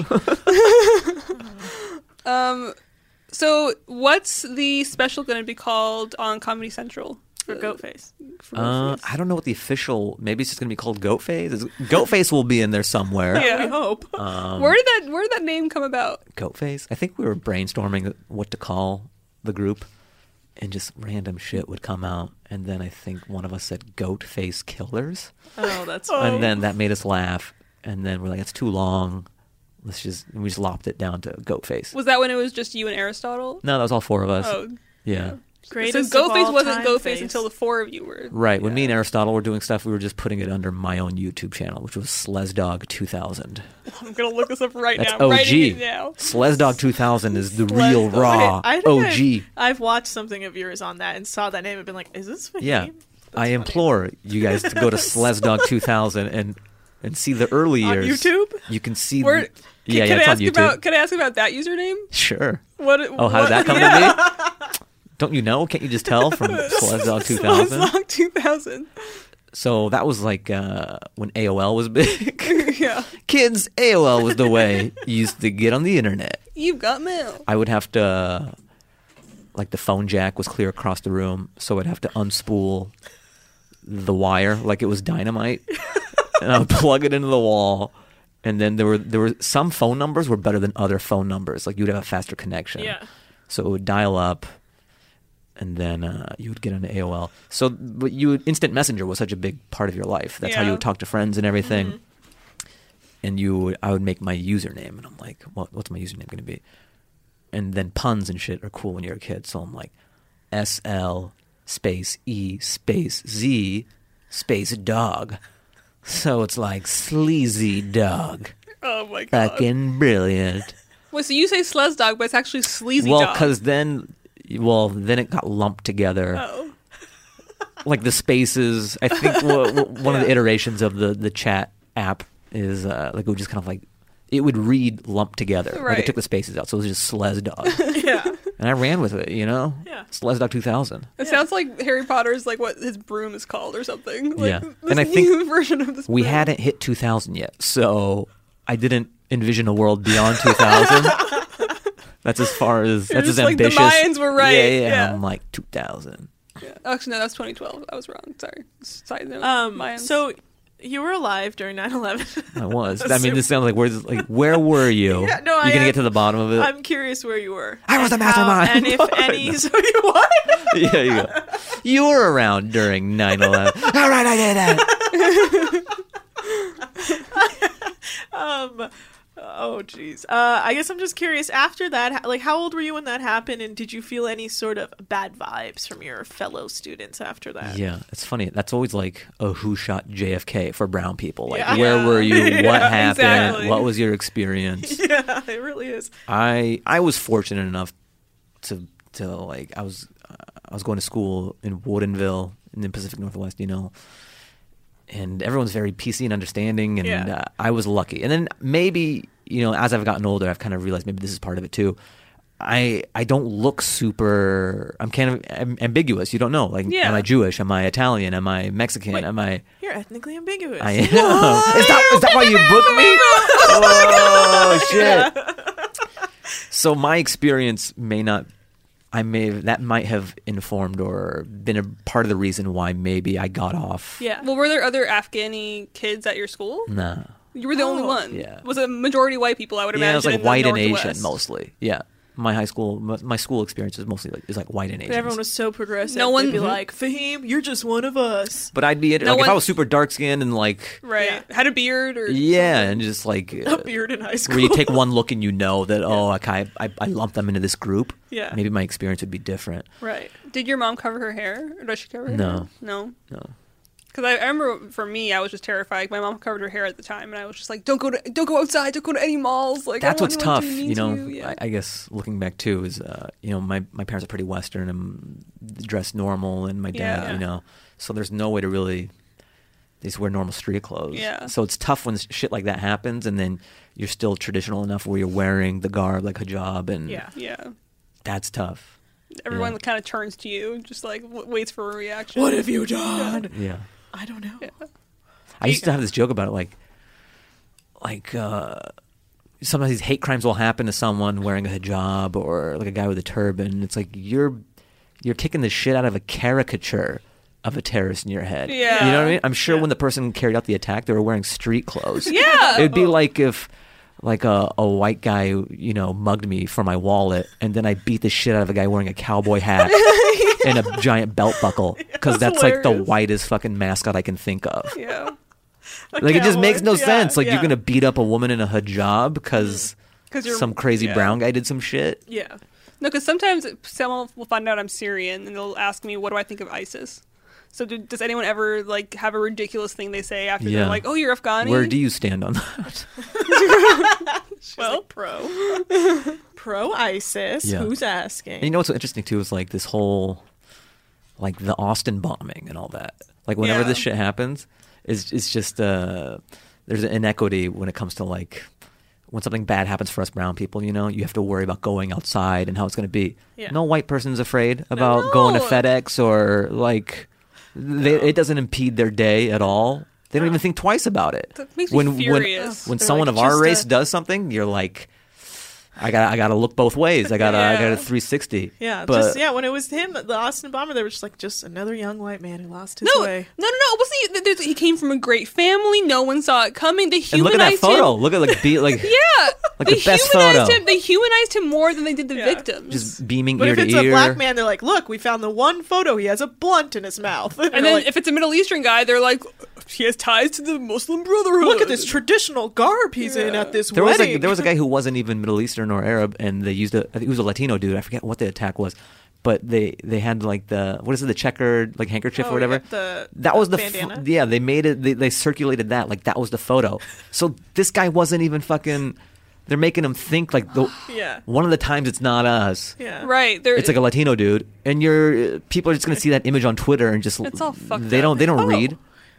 um, so what's the special going to be called on Comedy Central? for Goatface. For Uh, Goatface? I don't know what the official. Maybe it's just gonna be called Goat Face. Is- Goat Face will be in there somewhere. Yeah. We hope. Um, where did that Where did that name come about? Goat Face. I think we were brainstorming what to call the group, and just random shit would come out. And then I think one of us said Goat Face Killers, Oh, that's and then that made us laugh. And then we're like, it's too long. Let's just and we just lopped it down to Goat Face. Was that when it was just you and Aristotle? No, that was all four of us. Oh, yeah. greatest so of Goatface all wasn't time Goatface face. until the four of you were. Right. When me and Aristotle were doing stuff, we were just putting it under my own YouTube channel, which was Slezdog two thousand. I'm gonna look this up right That's now. I'm O writing G. it now. Slezdog two thousand is the Slezdog. real raw I think O I've- G. I've watched something of yours on that and saw that name and been like, is this my Yeah. name? I implore you guys to go to Slezdog two thousand and and see the early On years. YouTube? You can see. Where, the, can, yeah, can yeah, I it's on ask YouTube. about? Can I ask about that username? Sure. What? Oh, how what, did that come yeah. to me? Don't you know? Can't you just tell from Slezdog two thousand? Slezdog two thousand. So that was like uh, when A O L was big. Yeah. Kids, A O L was the way you used to get on the internet. You've got mail. I would have to, like the phone jack was clear across the room, so I'd have to unspool the wire like it was dynamite, and I would plug it into the wall. And then there were there were some phone numbers were better than other phone numbers. Like you'd have a faster connection, Yeah. so it would dial up, and then uh, you would get on A O L. So, but you would, instant messenger was such a big part of your life. That's how you Yeah. would talk to friends and everything. Mm-hmm. And you would, I would make my username, and I'm like, what, what's my username going to be? And then puns and shit are cool when you're a kid. So I'm like, S L space E space Z space dog. So it's like sleazy dog. Oh my god. Fucking brilliant. Wait, so you say Slezdog, but it's actually Sleazy Well, Dog. because then, well, then it got lumped together. Oh. Like the spaces. I think w- w- one of the iterations of the, the chat app is uh, like it would just kind of like it would read lumped together. Like Right. it took the spaces out, so it was just Slezdog. Yeah. And I ran with it, you know? Yeah. Slezdog two thousand. It sounds like Harry Potter's like what his broom is called or something. Like, Yeah. This And I new think version of this We broom. hadn't hit two thousand yet, so I didn't envision a world beyond two thousand. That's as far as, You're that's as just like, the ambitious. Mayans were right, Yeah, yeah, yeah. I'm like two thousand. Yeah. Actually, no, that's twenty twelve. I was wrong. Sorry. Side note. Um, Mayans. so you were alive during nine eleven. I was. I mean, this sounds like, where's, like, where were you? Yeah, no, you I going to am- get to the bottom of it? I'm curious where you were. I was and a how- mastermind. And if any, so you what? yeah, you go. You were around during nine eleven. All right, I did that. um, oh, jeez. Uh, I guess I'm just curious. After that, like, how old were you when that happened, and did you feel any sort of bad vibes from your fellow students after that? Yeah, it's funny. That's always like a who shot J F K for brown people. Like, Yeah. where Yeah. were you? What Yeah, happened? exactly. What was your experience? Yeah, it really is. I I was fortunate enough to to like I was uh, I was going to school in Woodinville in the Pacific Northwest, you know, and everyone's very P C and understanding, and Yeah. uh, I was lucky. And then maybe, you know, as I've gotten older, I've kind of realized maybe this is part of it too. I I don't look super. I'm kind of am- ambiguous. You don't know. Like, Yeah. am I Jewish? Am I Italian? Am I Mexican? Wait. Am I? You're ethnically ambiguous. I am. Is that is that why you booked me? Oh shit! So my experience may not. I may have, that might have informed or been a part of the reason why maybe I got off. Yeah. Well, were there other Afghani kids at your school? Nah. You were the only Oh. one. Yeah. Was it majority white people? I would Yeah, imagine. it was like in the white and Northwest. Asian mostly. Yeah. My high school, my my school experience is mostly like, is like white and Asian. But everyone was so progressive. No one- They'd be Mhm. like, Fahim, you're just one of us. But I'd be No like if I one- was super dark skinned and like Right. Had a beard or yeah, and just like A uh, beard in high school. where you take one look and you know that oh, okay, I I lumped them into this group. Yeah. Maybe my experience would be different. Right. Did your mom cover her hair? Or does she cover her No. hair? No. No. Because I, I remember for me, I was just terrified. My mom covered her hair at the time, and I was just like, "Don't go to, don't go outside. Don't go to any malls." Like I That's don't what's want tough, anyone to be you mean know. to Yeah. I, I guess looking back too is, uh, you know, my my parents are pretty Western and dressed normal, and my dad, Yeah. you know, so there's no way to really. They just wear normal street clothes. Yeah. So it's tough when shit like that happens, and then you're still traditional enough where you're wearing the garb like hijab, and Yeah. yeah. that's tough. Everyone Yeah. kind of turns to you, just like w- waits for a reaction. What have you done? Yeah. I don't know. I used to have this joke about it, like, like uh, sometimes these hate crimes will happen to someone wearing a hijab or like a guy with a turban. It's like you're you're taking the shit out of a caricature of a terrorist in your head. Yeah. You know what I mean? I'm sure Yeah. when the person carried out the attack, they were wearing street clothes. Yeah. It'd be like if like a, a white guy, you know, mugged me for my wallet, and then I beat the shit out of a guy wearing a cowboy hat and a giant belt buckle, because That's that's like the hilarious. whitest fucking mascot I can think of. Yeah. A Like it just cowboy. makes no Yeah, sense. Like yeah. you're gonna beat up a woman in a hijab because 'Cause you're- some crazy yeah. brown guy did some shit. Yeah. No, because sometimes someone will find out I'm Syrian, and they'll ask me, "What do I think of ISIS?" So, do, does anyone ever like have a ridiculous thing they say after Yeah. they're like, "Oh, you're Afghani"? Where do you stand on that? She's Well. like, pro. Pro ISIS. Yeah. Who's asking? And you know what's interesting too is like this whole, like the Austin bombing and all that. Like whenever Yeah. this shit happens, it's it's just uh, there's an inequity when it comes to like when something bad happens for us brown people. You know, you have to worry about going outside and how it's going to be. Yeah. No white person's afraid about going to No. FedEx or like they, it doesn't impede their day at all. They don't even think twice about it. That makes me furious. When, when They're someone like, of our just race a- does something, you're like, I got I got to look both ways. I got to I got Yeah. a three sixty. yeah, but just yeah. When it was him, the Austin bomber, they were just like, just another young white man who lost his No, no, way. no, no. It wasn't. he- there's- He came from a great family. No one saw it coming. They and humanized look at that photo. him. Look at like be like Yeah, Like they the best humanized photo. him. They humanized him more than they did the Yeah. victims. just beaming But ear if to it's ear. a black man, they're like, look, we found the one photo. He has a blunt in his mouth. and you're then like, if it's a Middle Eastern guy, they're like, he has ties to the Muslim Brotherhood. look at this traditional garb he's in Yeah. at this There was wedding. like there was a guy who wasn't even Middle Eastern or Arab, and they used a I think he was a Latino dude. I forget what the attack was, but they they had like the what is it the checkered like handkerchief Oh, or whatever. yeah, the- that the was the f- bandana? yeah they made it they, they circulated that like that was the photo. So this guy wasn't even fucking. They're making him think like the Yeah. one of the times it's not us. yeah. Right. They're, It's like a Latino dude, and you're people are just gonna see that image on Twitter and just It's all fucked they up. don't they don't Oh. read.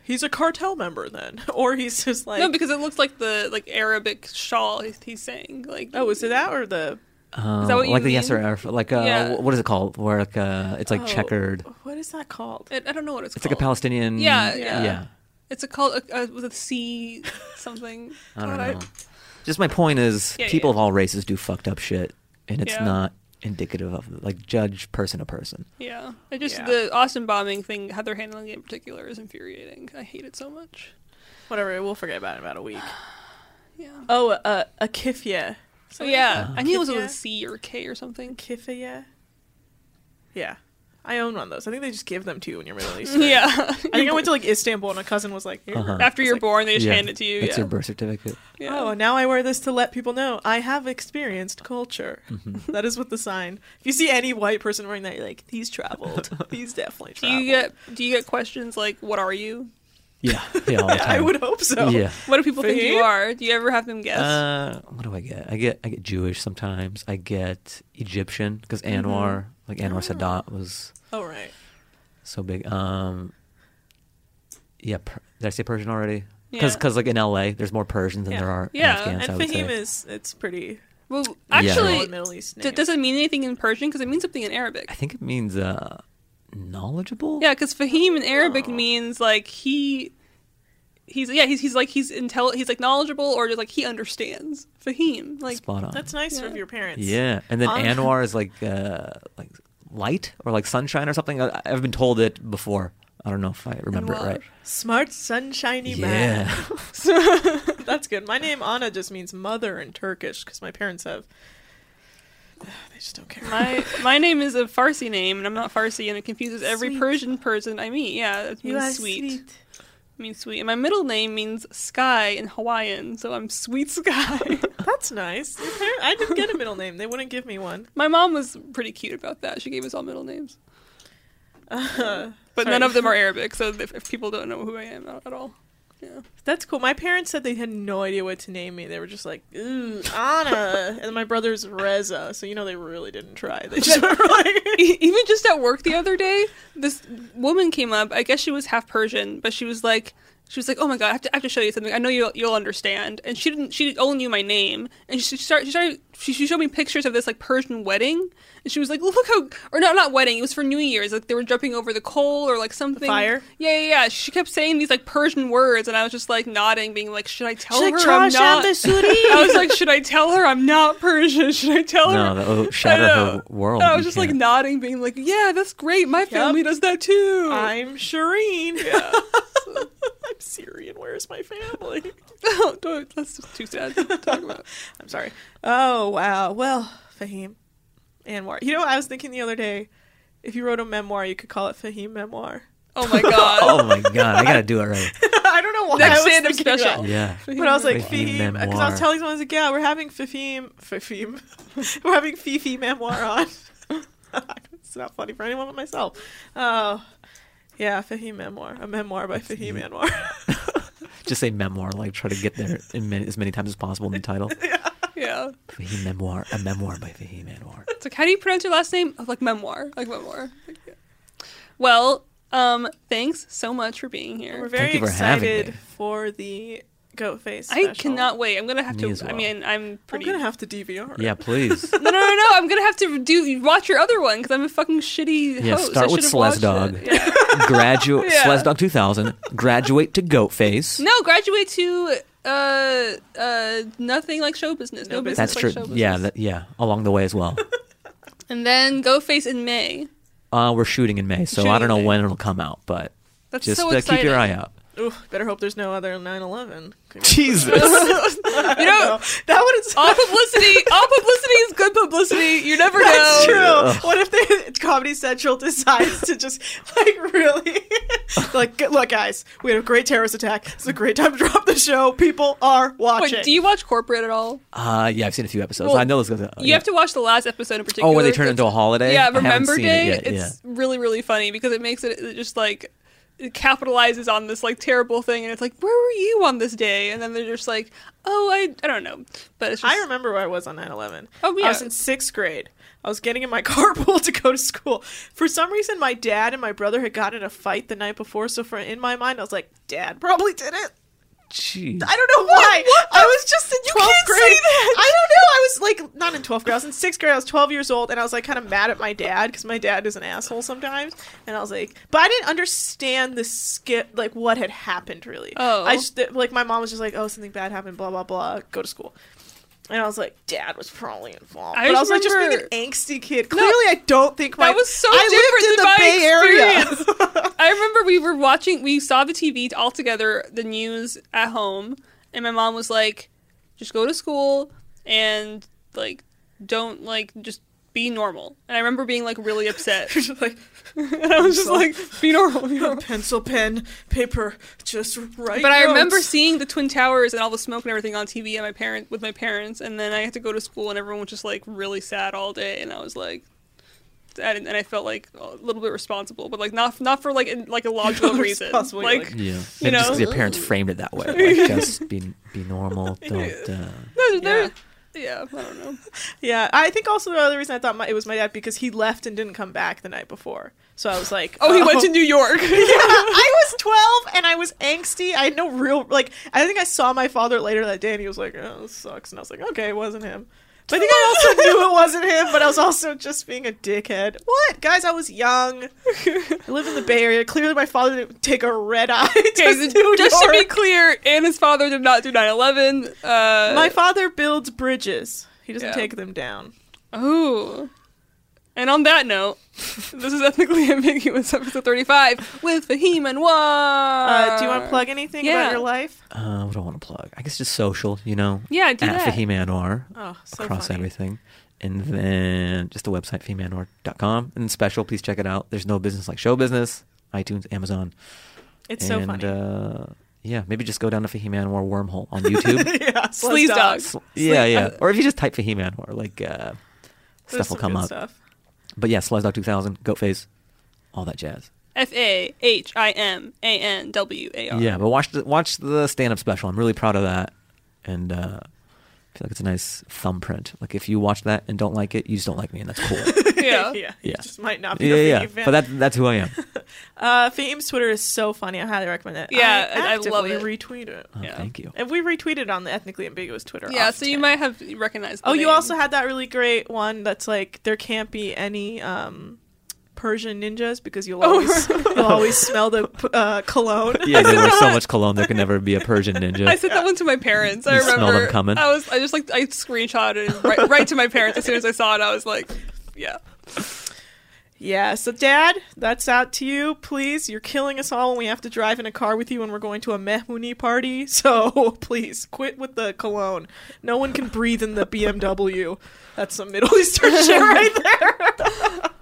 he's a cartel member then, or he's just like no, because it looks like the like Arabic shawl he's, he's saying. Like, oh, is it that or the? Uh, Is that what you like the mean? yes or F, like uh, Yeah. what is it called? Where like uh, it's like Oh, checkered. What is that called? It, I don't know what it's, It's called. like a Palestinian. Yeah, yeah. yeah. It's a called uh, uh, with a C something. I don't God, I- know. Just my point is, Yeah, people yeah. of all races do fucked up shit, and it's Yeah. not indicative of like judge person to person. Yeah, it just Yeah. the Austin bombing thing, how they're handling it in particular, is infuriating. I hate it so much. Whatever, we'll forget about it in about a week. Yeah. Oh, uh, a kifya. So yeah, Uh-huh. I knew it was with Kifya? a C or a K or something. Kifya. Yeah, I own one of those. I think they just give them to you when you're Middle Eastern. Yeah. I think I went to like Istanbul and a cousin was like, Here. Uh-huh. After you're like, born, they just Yeah. hand it to you. It's yeah. your birth certificate. yeah. Oh, and now I wear this to let people know I have experienced culture. Mm-hmm. That is what the sign. If you see any white person wearing that, you're like, he's traveled. He's definitely Do traveled. you get do you get questions like, "What are you?" Yeah, yeah, all the time. I would hope so. Yeah. What do people think you Fahim? are? Do you ever have them guess? Uh, what do I get? I get I get Jewish sometimes. I get Egyptian because Mm-hmm. Anwar, like Anwar Ah. Sadat, was Oh, right. so big. Um, yeah, per, did I say Persian already? Because Yeah. like in L A, there's more Persians than Yeah. there are Yeah, Afghans. And I would Fahim say. is, it's pretty well, Yeah. actually, all Middle East d- names. does it mean anything in Persian? Because it means something in Arabic. I think it means uh, knowledgeable. Yeah, because Fahim in Arabic means like he, he's yeah he's he's like he's intel he's like knowledgeable or just like he understands. Fahim, like spot on. That's nice Yeah. of your parents. Yeah, and then On- Anwar is like uh, like light or like sunshine or something. I, I've been told it before. I don't know if I remember Anwar. it right. Smart, sunshiny Yeah. man. That's good. My name, Anna, just means mother in Turkish because my parents have... They just don't care. my my name is a Farsi name and I'm not Farsi and it confuses every Sweet. Persian person I meet. Yeah, it You means are sweet. sweet. It means sweet. And my middle name means sky in Hawaiian, so I'm Sweet Sky. That's nice. Your parent- I didn't get a middle name. They wouldn't give me one. My mom was pretty cute about that. She gave us all middle names. Uh, But sorry. none of them are Arabic, so if, if people don't know who I am at all. Yeah. That's cool. My parents said they had no idea what to name me. They were just like, ooh, Anna. And my brother's Reza. So, you know, they really didn't try. They just were like... E- Even just at work the other day, this woman came up. I guess she was half Persian, but she was like, she was like, "Oh my god, I have to, I have to show you something. I know you'll you'll understand." And she didn't. She only knew my name, and she started. She started. She, she showed me pictures of this like Persian wedding, and she was like, "Look how," or not not wedding. It was for New Year's. Like they were jumping over the coal or like something. fire? Yeah, yeah, yeah. She kept saying these like Persian words, and I was just like nodding, being like, "Should I tell She's her like, I'm "Chasha not?" Masuri. I was like, "Should I tell her I'm not Persian? Should I tell No, her?" that will shatter I her know. world. And I You was just like can't. nodding, being like, "Yeah, that's great. My family does that too." I'm Shireen. Yeah. I'm Syrian. Where's my family? Oh, don't, that's just too sad to talk about. I'm sorry. Oh, wow. Well, Fahim. Anwar. You know what I was thinking the other day? If you wrote a memoir, you could call it Fahim Memoir. Oh my god. Oh my god, I gotta do it right. I don't know why Next I was stand-up thinking special. that. Yeah. But I was like, Fahim Fahim, because I Memoir. was telling someone, I was like, yeah, we're having Fahim, Fahim, we're having Fifi Memoir on. It's not funny for anyone but myself. Oh, yeah, Fahim Memoir. A memoir by Fahim Anwar. Just say memoir, like try to get there in many, as many times as possible in the title. Yeah. Fahim Memoir, a memoir by Fahim Anwar. It's like, how do you pronounce your last name? Oh, like memoir. Like memoir. Like, yeah. Well, um, thanks so much for being here. We're very you for having excited me. for the Goat Face I special. cannot wait. I'm gonna have Me to. as I well. mean, I'm I'm pretty. going to have to D V R it. Yeah, please. no, no, no, no. I'm gonna have to do watch your other one because I'm a fucking shitty Yeah, host. start I with should've watched Slezdog. it. Yeah. Graduate Yeah. Slezdog two thousand. Graduate to Goat Face. No, graduate to uh uh nothing like show business. No, No business That's like true. show Yeah, business. that, yeah. Along the way as well. And then Go Face in May. Uh, we're shooting in May, so Shooting I don't know in May. when it'll come out, but That's just so uh, exciting. keep your eye out. Ooh, better hope there's no other nine eleven. Jesus. You know, that would have... All publicity, all publicity is good publicity. You never That's know. true. What if they, Comedy Central decides to just, like, really... like, look, guys, we had a great terrorist attack. It's a great time to drop the show. People are watching. Wait, do you watch Corporate at all? Uh, yeah, I've seen a few episodes. Well, I know this goes. Uh, You yeah. have to watch the last episode in particular. Oh, where they turn It's- into a holiday? Yeah, I haven't Remember seen it Day. yet, It's really, really funny because it makes it just like it capitalizes on this like terrible thing, and it's like, where were you on this day? And then they're just like, oh, I I don't know. But it's just, I remember where I was on nine eleven. Oh, yeah. I was in sixth grade. I was getting in my carpool to go to school. For some reason, my dad and my brother had gotten in a fight the night before, so for in my mind, I was like, Dad probably did it. Jeez. I don't know why. What? I was just in twelfth can't grade. say that. I don't know. I was like, not in twelfth grade. I was in sixth grade. I was twelve years old, and I was like kind of mad at my dad because my dad is an asshole sometimes. And I was like, but I didn't understand the skip, like what had happened really. Oh. I just, like, my mom was just like, oh, something bad happened, blah, blah, blah, go to school. And I was like, Dad was probably involved. I but I just was like, just being remember- an angsty kid. Clearly, I don't think my... That was so I different lived in than the my Bay Area. I remember we were watching, we saw the T V all together, the news at home, and my mom was like, just go to school and, like, don't, like, just be normal. And I remember being, like, really upset. Just like, And I was just so- like, be normal, be normal. pencil, pen, paper, just write But I remember notes. seeing the Twin Towers and all the smoke and everything on T V at my parent with my parents, and then I had to go to school and everyone was just like really sad all day, and I was like, I didn't, and I felt like a little bit responsible, but like not not for like in, like a logical reason, responsible, you're like, like- Yeah. you Maybe just know, 'cause your parents framed it that way. Like, just be be normal. Don't. Uh... no, there- Yeah. yeah, I don't know. Yeah, I think also the other reason I thought my, it was my dad because he left and didn't come back the night before. So I was like, Oh, he went to New York. Yeah, I was twelve and I was angsty. I had no real, like, I think I saw my father later that day and he was like, oh, this sucks. And I was like, okay, it wasn't him. But I think I also knew it wasn't him, but I was also just being a dickhead. What? Guys, I was young. I live in the Bay Area. Clearly my father didn't take a red eye to Okay, so New just to be York. clear, Anna's father did not do nine eleven. Uh, My father builds bridges. He doesn't Yeah. take them down. Oh. And on that note, this is Ethnically Ambiguous, episode thirty-five, with Fahim Anwar. Uh, do you want to plug anything yeah. about your life? Uh, what do I want to plug? I guess just social, you know. Yeah, do At that. Fahim Anwar. Oh, so across funny. everything. And then just the website, fahim anwar dot com. And special, please check it out. There's no business like show business. iTunes, Amazon. It's and, so funny. Uh, yeah, maybe just go down to Fahim Anwar wormhole on YouTube. yeah, Sleaze Dogs. Sl- yeah, yeah. Or if you just type Fahim Anwar, like, uh, There's stuff will some come good up. Stuff. But yeah, Sleaze Dog two thousand, Goat Face, all that jazz. F A H I M A N W A R. Yeah, but watch the watch the stand up special. I'm really proud of that, and uh, I feel like it's a nice thumbprint. Like if you watch that and don't like it, you just don't like me, and that's cool. Yeah. yeah, you Yeah. just might not be yeah, a yeah. Fahim fan. But that that's who I am. uh, Fahim's Twitter is so funny. I highly recommend it. Yeah, I, I- I love actively it. retweet it. Oh, Yeah. Thank you. And we retweeted on the Ethnically Ambiguous Twitter. Yeah, so you often. might have recognized the Oh, you name. also had that really great one that's like there can't be any um, Persian ninjas because you'll Oh. always you'll always smell the uh, cologne. Yeah, they wear so much cologne there can never be a Persian ninja. I sent that one to my parents. I You smell remember. them coming? I was. I just like. I screenshotted it right, right to my parents as soon as I saw it. I was like, yeah. Yeah, so Dad, that's out to you. Please, you're killing us all when we have to drive in a car with you when we're going to a Mehmooni party. So please, quit with the cologne. No one can breathe in the B M W. That's some Middle Eastern shit right there.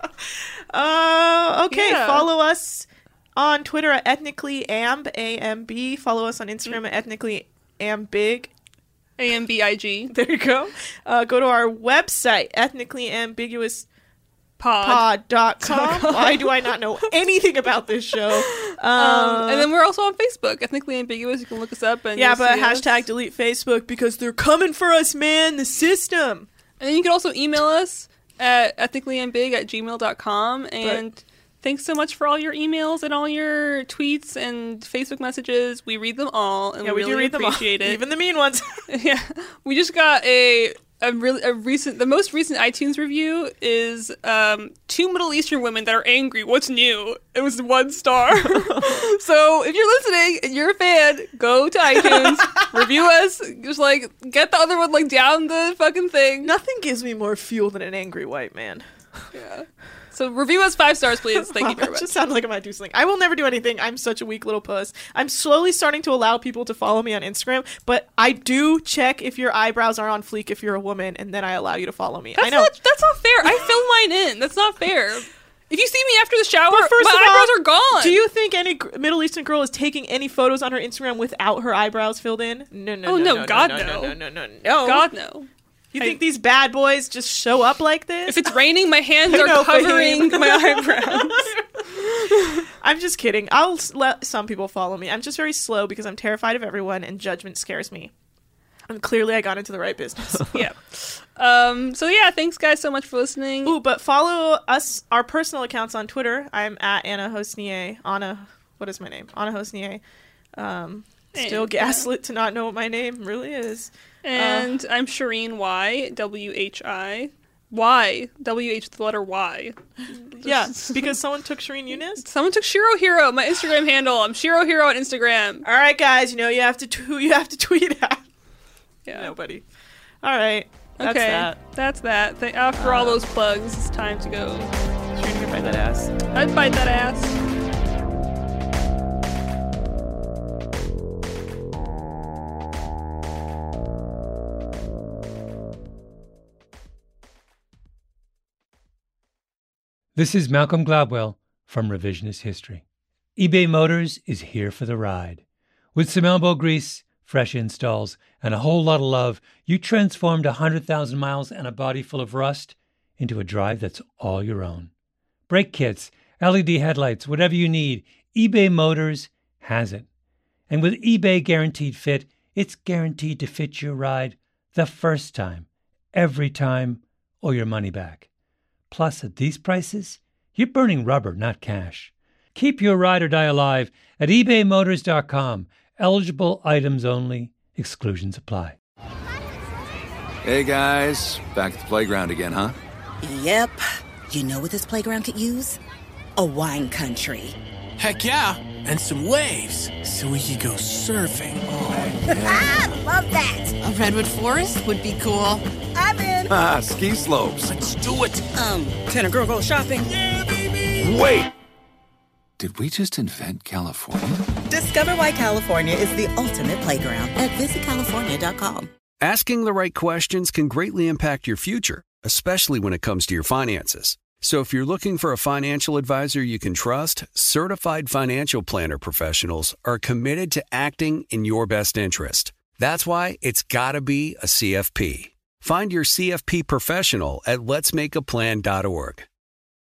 uh, okay, Yeah. follow us on Twitter at ethnicallyamb, A M B. Follow us on Instagram at ethnicallyambig. A M B I G. There you go. Uh, go to our website, ethnicallyambiguous Pod. pod dot com. Why do I not know anything about this show? Um, Uh, and then we're also on Facebook, Ethnically Ambiguous. You can look us up. And yeah, you'll but see us. hashtag delete Facebook because they're coming for us, man. The system. And then you can also email us at ethnicallyambig at gmail dot com. And thanks so much for all your emails and all your tweets and Facebook messages. We read them all, and Yeah, we we really do read them all, appreciate it. even the mean ones. Yeah, we just got a a really a recent the most recent iTunes review is um two Middle Eastern women that are angry. What's new? It was one star. So if you're listening and you're a fan, go to iTunes, review us, just like get the other one like down the fucking thing. Nothing gives me more fuel than an angry white man. Yeah. So review us five stars, please. Thank you very That much. just sounded like I might do something. I will never do anything. I'm such a weak little puss. I'm slowly starting to allow people to follow me on Instagram, but I do check if your eyebrows are on fleek if you're a woman, and then I allow you to follow me. That's I know. not that's not fair. I fill mine in. That's not fair. If you see me after the shower, But first my of all, eyebrows are gone. Do you think any gr- Middle Eastern girl is taking any photos on her Instagram without her eyebrows filled in? No, no, Oh, no, no, no, God, no, no. no, no, no, no, no. God no. You I- think these bad boys just show up like this? If it's raining, my hands I are know, covering Fahim. my eyebrows. I'm just kidding. I'll s- let some people follow me. I'm just very slow because I'm terrified of everyone and judgment scares me. And clearly I got into the right business. Yeah. Um, so yeah, thanks guys so much for listening. Ooh, but follow us, our personal accounts on Twitter. I'm at Anna Hosnier. Anna, what is my name? Anna Hosnier. Um, still And, gaslit to not know what my name really is. And uh, I'm Shireen Y, W H I. Y. W H, the letter Y. Yeah, because someone took Shireen Yunus. Someone took Shiro Hero, my Instagram handle. I'm Shiro Hero on Instagram. All right, guys, you know you have to t- who you have to tweet at. Yeah. Nobody. All right. That's okay. that. That's that. Th- after all those plugs, it's time to go. Shireen, you can bite that ass. I'd bite that ass. This is Malcolm Gladwell from Revisionist History. eBay Motors is here for the ride. With some elbow grease, fresh installs, and a whole lot of love, you transformed one hundred thousand miles and a body full of rust into a drive that's all your own. Brake kits, L E D headlights, whatever you need, eBay Motors has it. And with eBay Guaranteed Fit, it's guaranteed to fit your ride the first time, every time, or your money back. Plus, at these prices, you're burning rubber, not cash. Keep your ride or die alive at ebay motors dot com. Eligible items only. Exclusions apply. Hey, guys. Back at the playground again, huh? Yep. You know what this playground could use? A wine country. Heck yeah. And some waves so we could go surfing. Oh, yeah. Love that. A redwood forest would be cool. I'm in. Ah, ski slopes. Let's do it. Um, can a girl go shopping? Yeah, baby. Wait. Did we just invent California? Discover why California is the ultimate playground at visit california dot com. Asking the right questions can greatly impact your future, especially when it comes to your finances. So if you're looking for a financial advisor you can trust, certified financial planner professionals are committed to acting in your best interest. That's why it's got to be a C F P. Find your C F P professional at lets make a plan dot org.